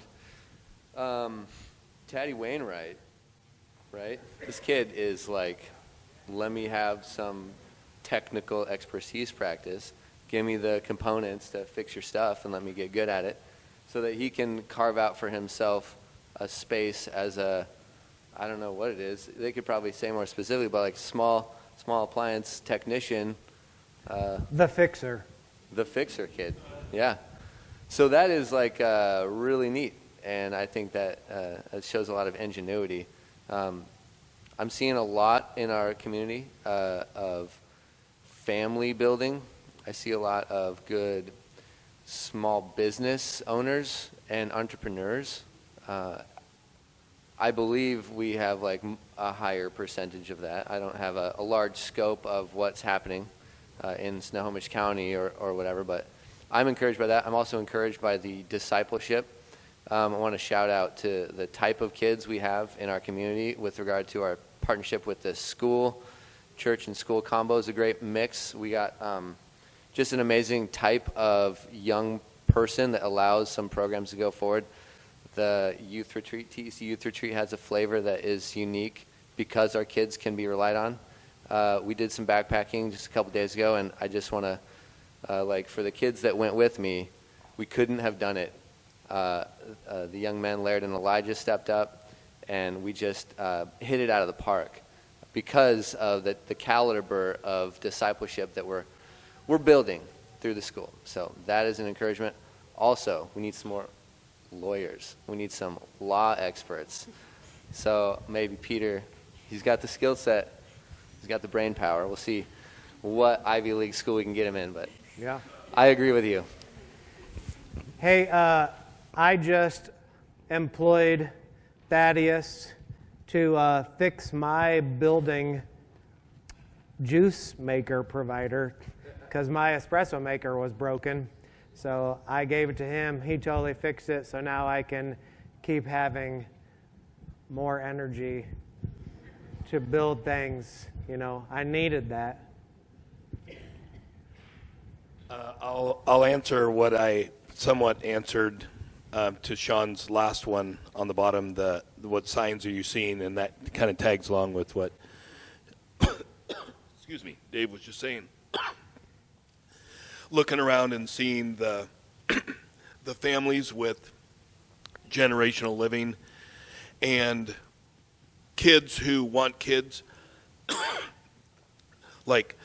Taddy Wainwright, right? This kid is like, let me have some technical expertise practice. Give me the components to fix your stuff and let me get good at it so that he can carve out for himself a space as a, I don't know what it is. They could probably say more specifically, but like small appliance technician. The fixer. The fixer kid, yeah. So that is like really neat, and I think that it shows a lot of ingenuity. I'm seeing a lot in our community of family building. I see a lot of good small business owners and entrepreneurs. I believe we have like a higher percentage of that. I don't have a large scope of what's happening in Snohomish County or whatever, but I'm encouraged by that. I'm also encouraged by the discipleship. I want to shout out to the type of kids we have in our community with regard to our partnership with the school. Church and school combo is a great mix. We got just an amazing type of young person that allows some programs to go forward. The youth retreat, TEC Youth Retreat, has a flavor that is unique because our kids can be relied on. We did some backpacking just a couple days ago, and I just want to, like, for the kids that went with me, we couldn't have done it. The young men, Laird and Elijah, stepped up, and we just hit it out of the park because of the caliber of discipleship that we're building through the school. So that is an encouragement. Also, we need some more lawyers. We need some law experts. So maybe Peter, he's got the skill set. He's got the brain power. We'll see what Ivy League school we can get him in, but Yeah. I agree with you. Hey, I just employed Thaddeus to fix my building juice maker provider because my espresso maker was broken. So I gave it to him. He totally fixed it. So now I can keep having more energy to build things. You know, I needed that. I'll answer what I somewhat answered to Sean's last one on the bottom. What signs are you seeing? And that kind of tags along with what excuse me, Dave was just saying. Looking around and seeing the families with generational living and kids who want kids. Like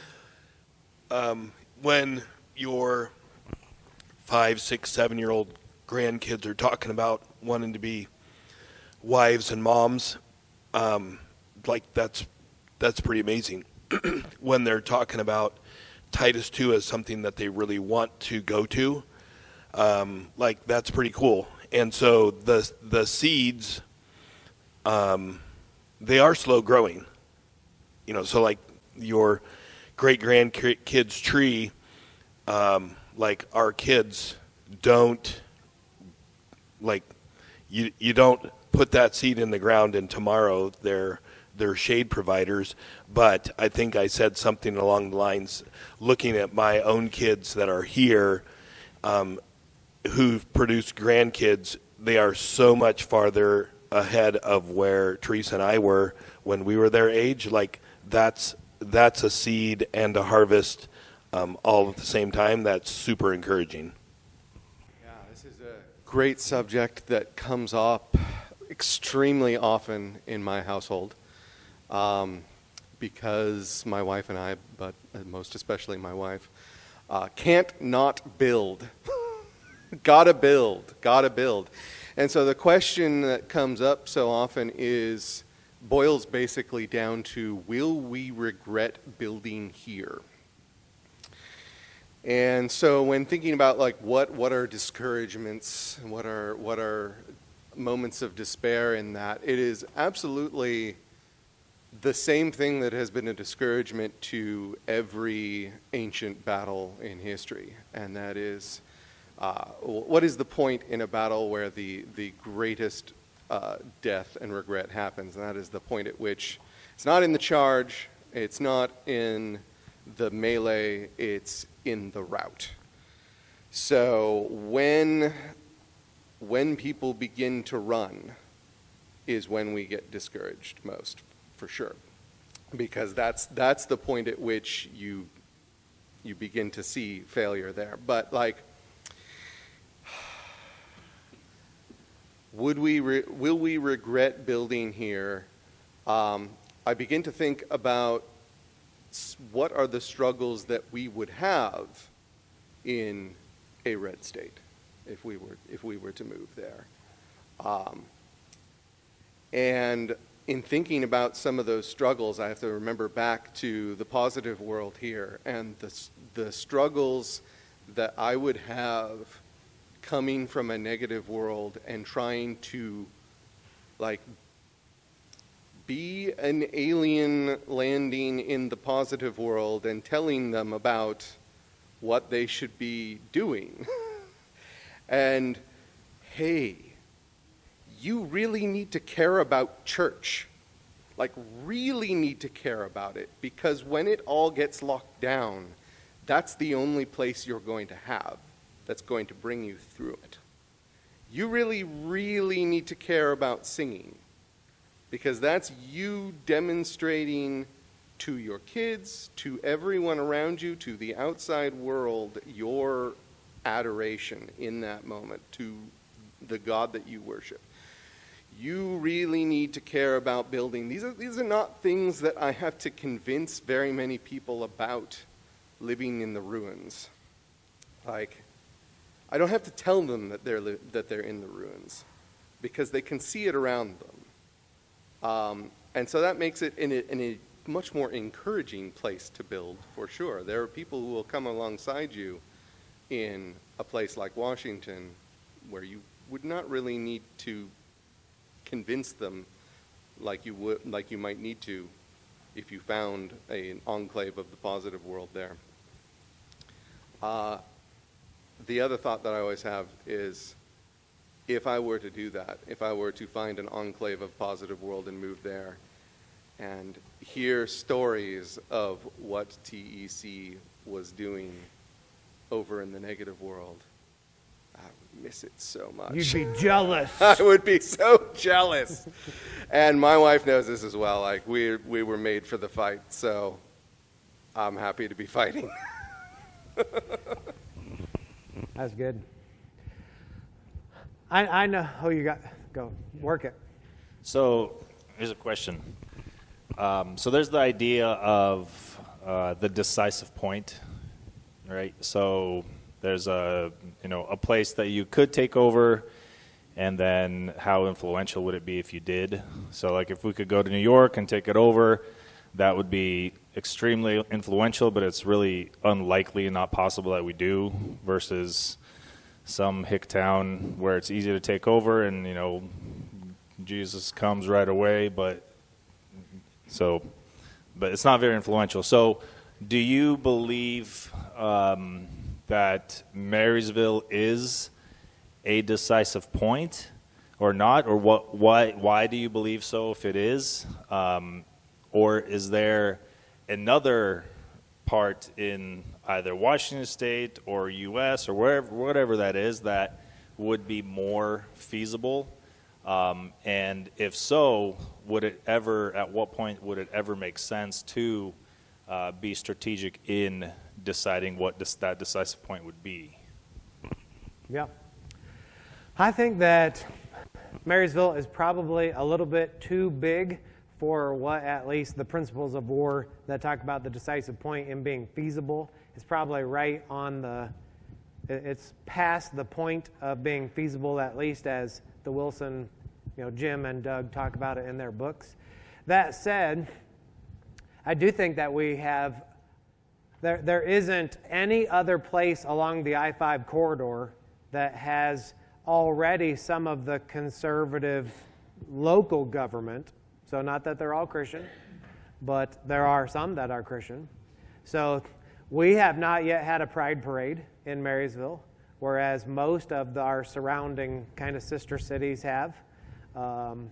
when your 5, 6, 7-year-old grandkids are talking about wanting to be wives and moms, like that's pretty amazing. When they're talking about Titus 2 as something that they really want to go to, like that's pretty cool. And so the seeds, they are slow growing. You know, so like your great-grandkids' tree, like our kids don't, like, you don't put that seed in the ground and tomorrow they're shade providers. But I think I said something along the lines, looking at my own kids that are here, who've produced grandkids, they are so much farther ahead of where Teresa and I were when we were their age. Like that's a seed and a harvest all at the same time. That's super encouraging. Yeah, this is a great subject that comes up extremely often in my household because my wife and I, but most especially my wife, can't not build. Gotta build. And so the question that comes up so often boils basically down to, will we regret building here? And so when thinking about like what are discouragements, what are moments of despair in that, it is absolutely the same thing that has been a discouragement to every ancient battle in history, and that is, what is the point in a battle where the greatest death and regret happens? And that is the point at which it's not in the charge, it's not in the melee, it's in the rout. So when people begin to run is when we get discouraged most, for sure, because that's the point at which you begin to see failure there. But like, will we regret building here? I begin to think about what are the struggles that we would have in a red state if we were to move there. And in thinking about some of those struggles, I have to remember back to the positive world here and the struggles that I would have coming from a negative world and trying to like be an alien landing in the positive world and telling them about what they should be doing. And hey, you really need to care about church. Like, really need to care about it, because when it all gets locked down, that's the only place you're going to have that's going to bring you through it. You really, really need to care about singing, because that's you demonstrating to your kids, to everyone around you, to the outside world, your adoration in that moment to the God that you worship. You really need to care about building. These are not things that I have to convince very many people about living in the ruins. Like, I don't have to tell them that they're in the ruins, because they can see it around them. And so that makes it in a much more encouraging place to build, for sure. There are people who will come alongside you in a place like Washington, where you would not really need to convince them like you might need to if you found an enclave of the positive world there. The other thought that I always have is, if I were to do that, if I were to find an enclave of positive world and move there and hear stories of what TEC was doing over in the negative world, I would miss it so much. You'd be jealous. I would be so jealous. And my wife knows this as well. Like, we were made for the fight, so I'm happy to be fighting. That's good. I know. Oh, you got, go, work it. So here's a question. So there's the idea of the decisive point, right? So there's a place that you could take over, and then how influential would it be if you did? So like, if we could go to New York and take it over, that would be extremely influential, but it's really unlikely and not possible that we do, versus some hick town where it's easy to take over and, Jesus comes right away, but it's not very influential. So do you believe that Marysville is a decisive point or not? Or why do you believe so if it is? Or is there another part in either Washington State or U.S. or whatever that is that would be more feasible? And if so, at what point would it ever make sense to be strategic in deciding what that decisive point would be? Yeah. I think that Marysville is probably a little bit too big for what at least the principles of war that talk about the decisive point in being feasible. It's probably right on it's past the point of being feasible, at least as the Wilson, Jim and Doug talk about it in their books. That said, I do think that we have, there isn't any other place along the I-5 corridor that has already some of the conservative local government. So not that they're all Christian, but there are some that are Christian. So we have not yet had a pride parade in Marysville, whereas most of our surrounding kind of sister cities have. And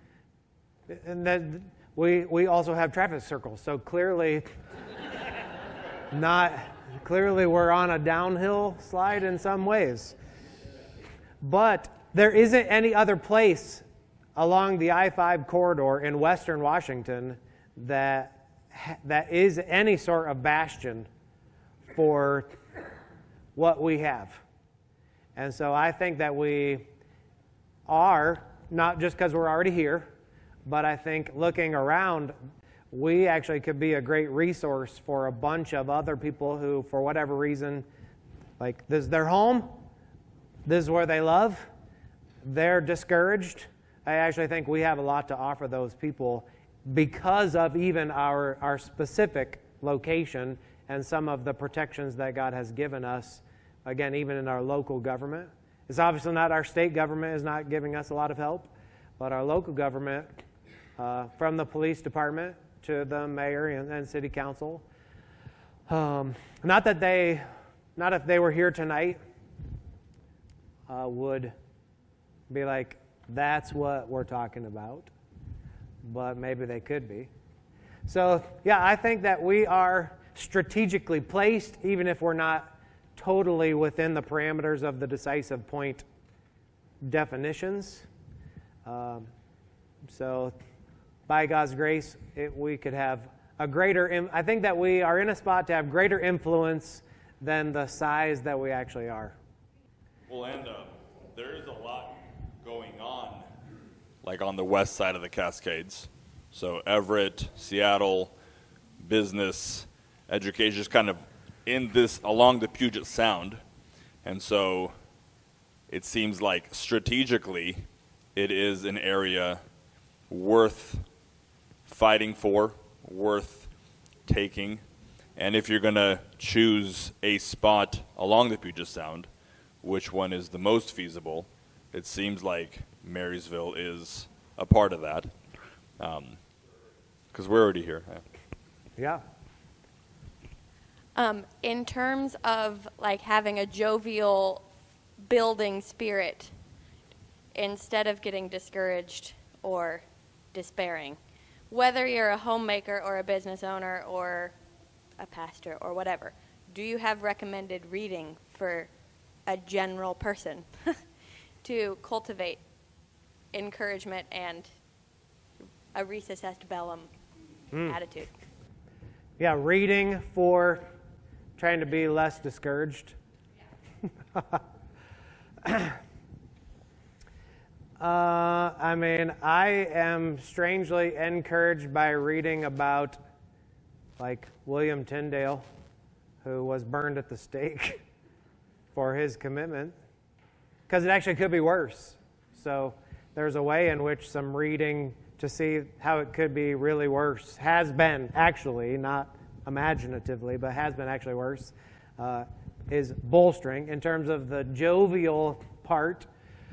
then we also have traffic circles. So clearly we're on a downhill slide in some ways. But there isn't any other place along the I-5 corridor in western Washington that is any sort of bastion for what we have. And so I think that we are, not just because we're already here, but I think looking around, we actually could be a great resource for a bunch of other people who, for whatever reason, like this is their home, this is where they love, they're discouraged. I actually think we have a lot to offer those people because of even our specific location and some of the protections that God has given us, again, even in our local government. It's obviously not our state government is not giving us a lot of help, but our local government, from the police department to the mayor and city council, not if they were here tonight, would be like, that's what we're talking about, but maybe they could be. So, yeah, I think that we are strategically placed, even if we're not totally within the parameters of the decisive point definitions. So, by God's grace, we could have a greater, I think that we are in a spot to have greater influence than the size that we actually are. Well, and there is a lot going on, like on the west side of the Cascades. So Everett, Seattle, business, education, just kind of in this, along the Puget Sound. And so it seems like strategically it is an area worth fighting for, worth taking. And if you're going to choose a spot along the Puget Sound, which one is the most feasible, it seems like Marysville is a part of that, because we're already here. Yeah. In terms of like having a jovial building spirit, instead of getting discouraged or despairing, whether you're a homemaker or a business owner or a pastor or whatever, do you have recommended reading for a general person to cultivate encouragement and a risus est bellum attitude? Yeah, reading for trying to be less discouraged. I mean, I am strangely encouraged by reading about, like, William Tyndale, who was burned at the stake for his commitment, because it actually could be worse. So there's a way in which some reading to see how it could be really worse, has been actually, not imaginatively, but has been actually worse, is bolstering. In terms of the jovial part,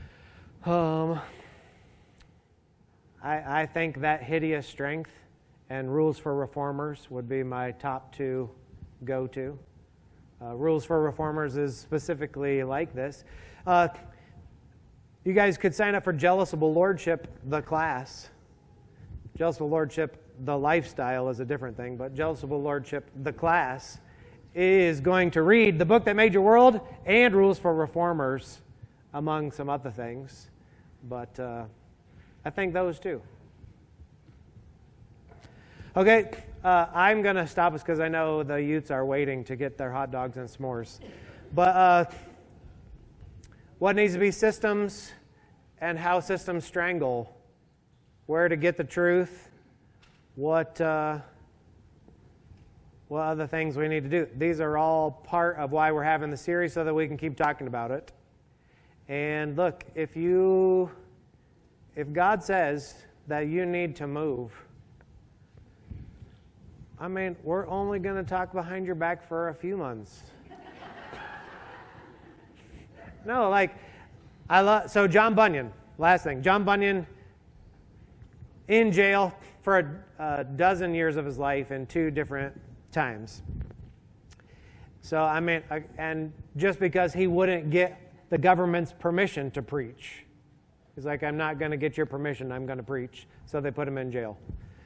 I think that Hideous Strength and Rules for Reformers would be my top two go-to. Rules for Reformers is specifically like this. You guys could sign up for Jealousable Lordship, the class. Jealousable Lordship, the lifestyle is a different thing, but Jealousable Lordship, the class, is going to read The Book That Made Your World and Rules for Reformers, among some other things. But I think those two. Okay, I'm going to stop us because I know the youths are waiting to get their hot dogs and s'mores. But what needs to be systems and how systems strangle, where to get the truth, what other things we need to do. These are all part of why we're having the series so that we can keep talking about it. And look, if you if God says that you need to move, I mean, we're only going to talk behind your back for a few months. No, like, so John Bunyan, last thing. John Bunyan in jail for a dozen years of his life in 2 different times. So, I mean, and just because he wouldn't get the government's permission to preach. He's like, I'm not going to get your permission, I'm going to preach. So they put him in jail.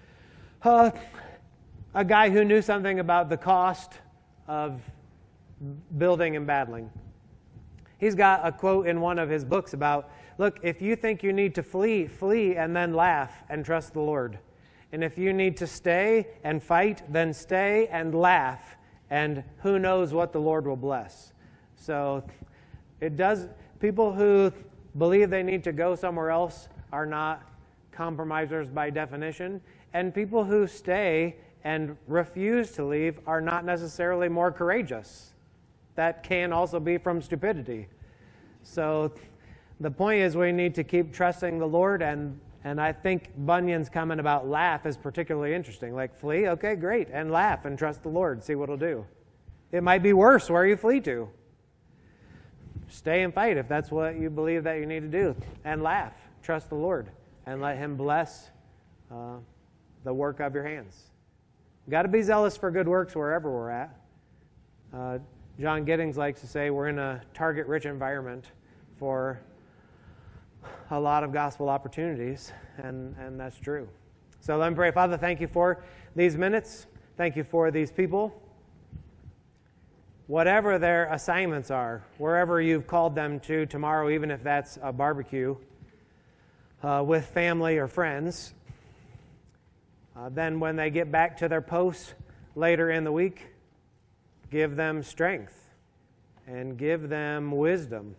A guy who knew something about the cost of building and battling. He's got a quote in one of his books about, look, if you think you need to flee, flee and then laugh and trust the Lord. And if you need to stay and fight, then stay and laugh, and who knows what the Lord will bless. So it does, people who believe they need to go somewhere else are not compromisers by definition, and people who stay and refuse to leave are not necessarily more courageous. That can also be from stupidity. So the point is we need to keep trusting the Lord, and I think Bunyan's comment about laugh is particularly interesting. Like, flee, okay, great, and laugh and trust the Lord, see what he'll do. It might be worse where you flee to. Stay and fight if that's what you believe that you need to do, and laugh, trust the Lord, and let him bless the work of your hands. Got to be zealous for good works wherever we're at. John Giddings likes to say we're in a target-rich environment for a lot of gospel opportunities, and that's true. So let me pray. Father, thank you for these minutes. Thank you for these people. Whatever their assignments are, wherever you've called them to tomorrow, even if that's a barbecue with family or friends, then when they get back to their posts later in the week, give them strength and give them wisdom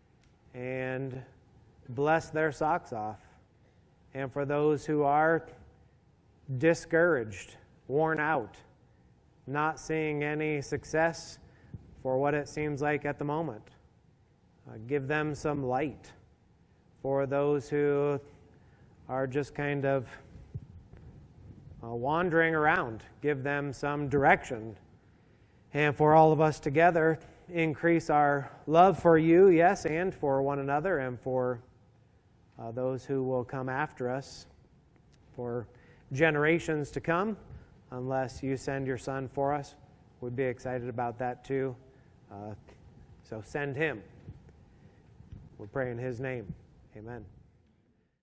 and bless their socks off. And for those who are discouraged, worn out, not seeing any success for what it seems like at the moment, give them some light. For those who are just kind of wandering around, give them some direction. And for all of us together, increase our love for you, yes, and for one another, and for those who will come after us for generations to come, unless you send your Son for us. We'd be excited about that too. So send him. We pray in his name. Amen.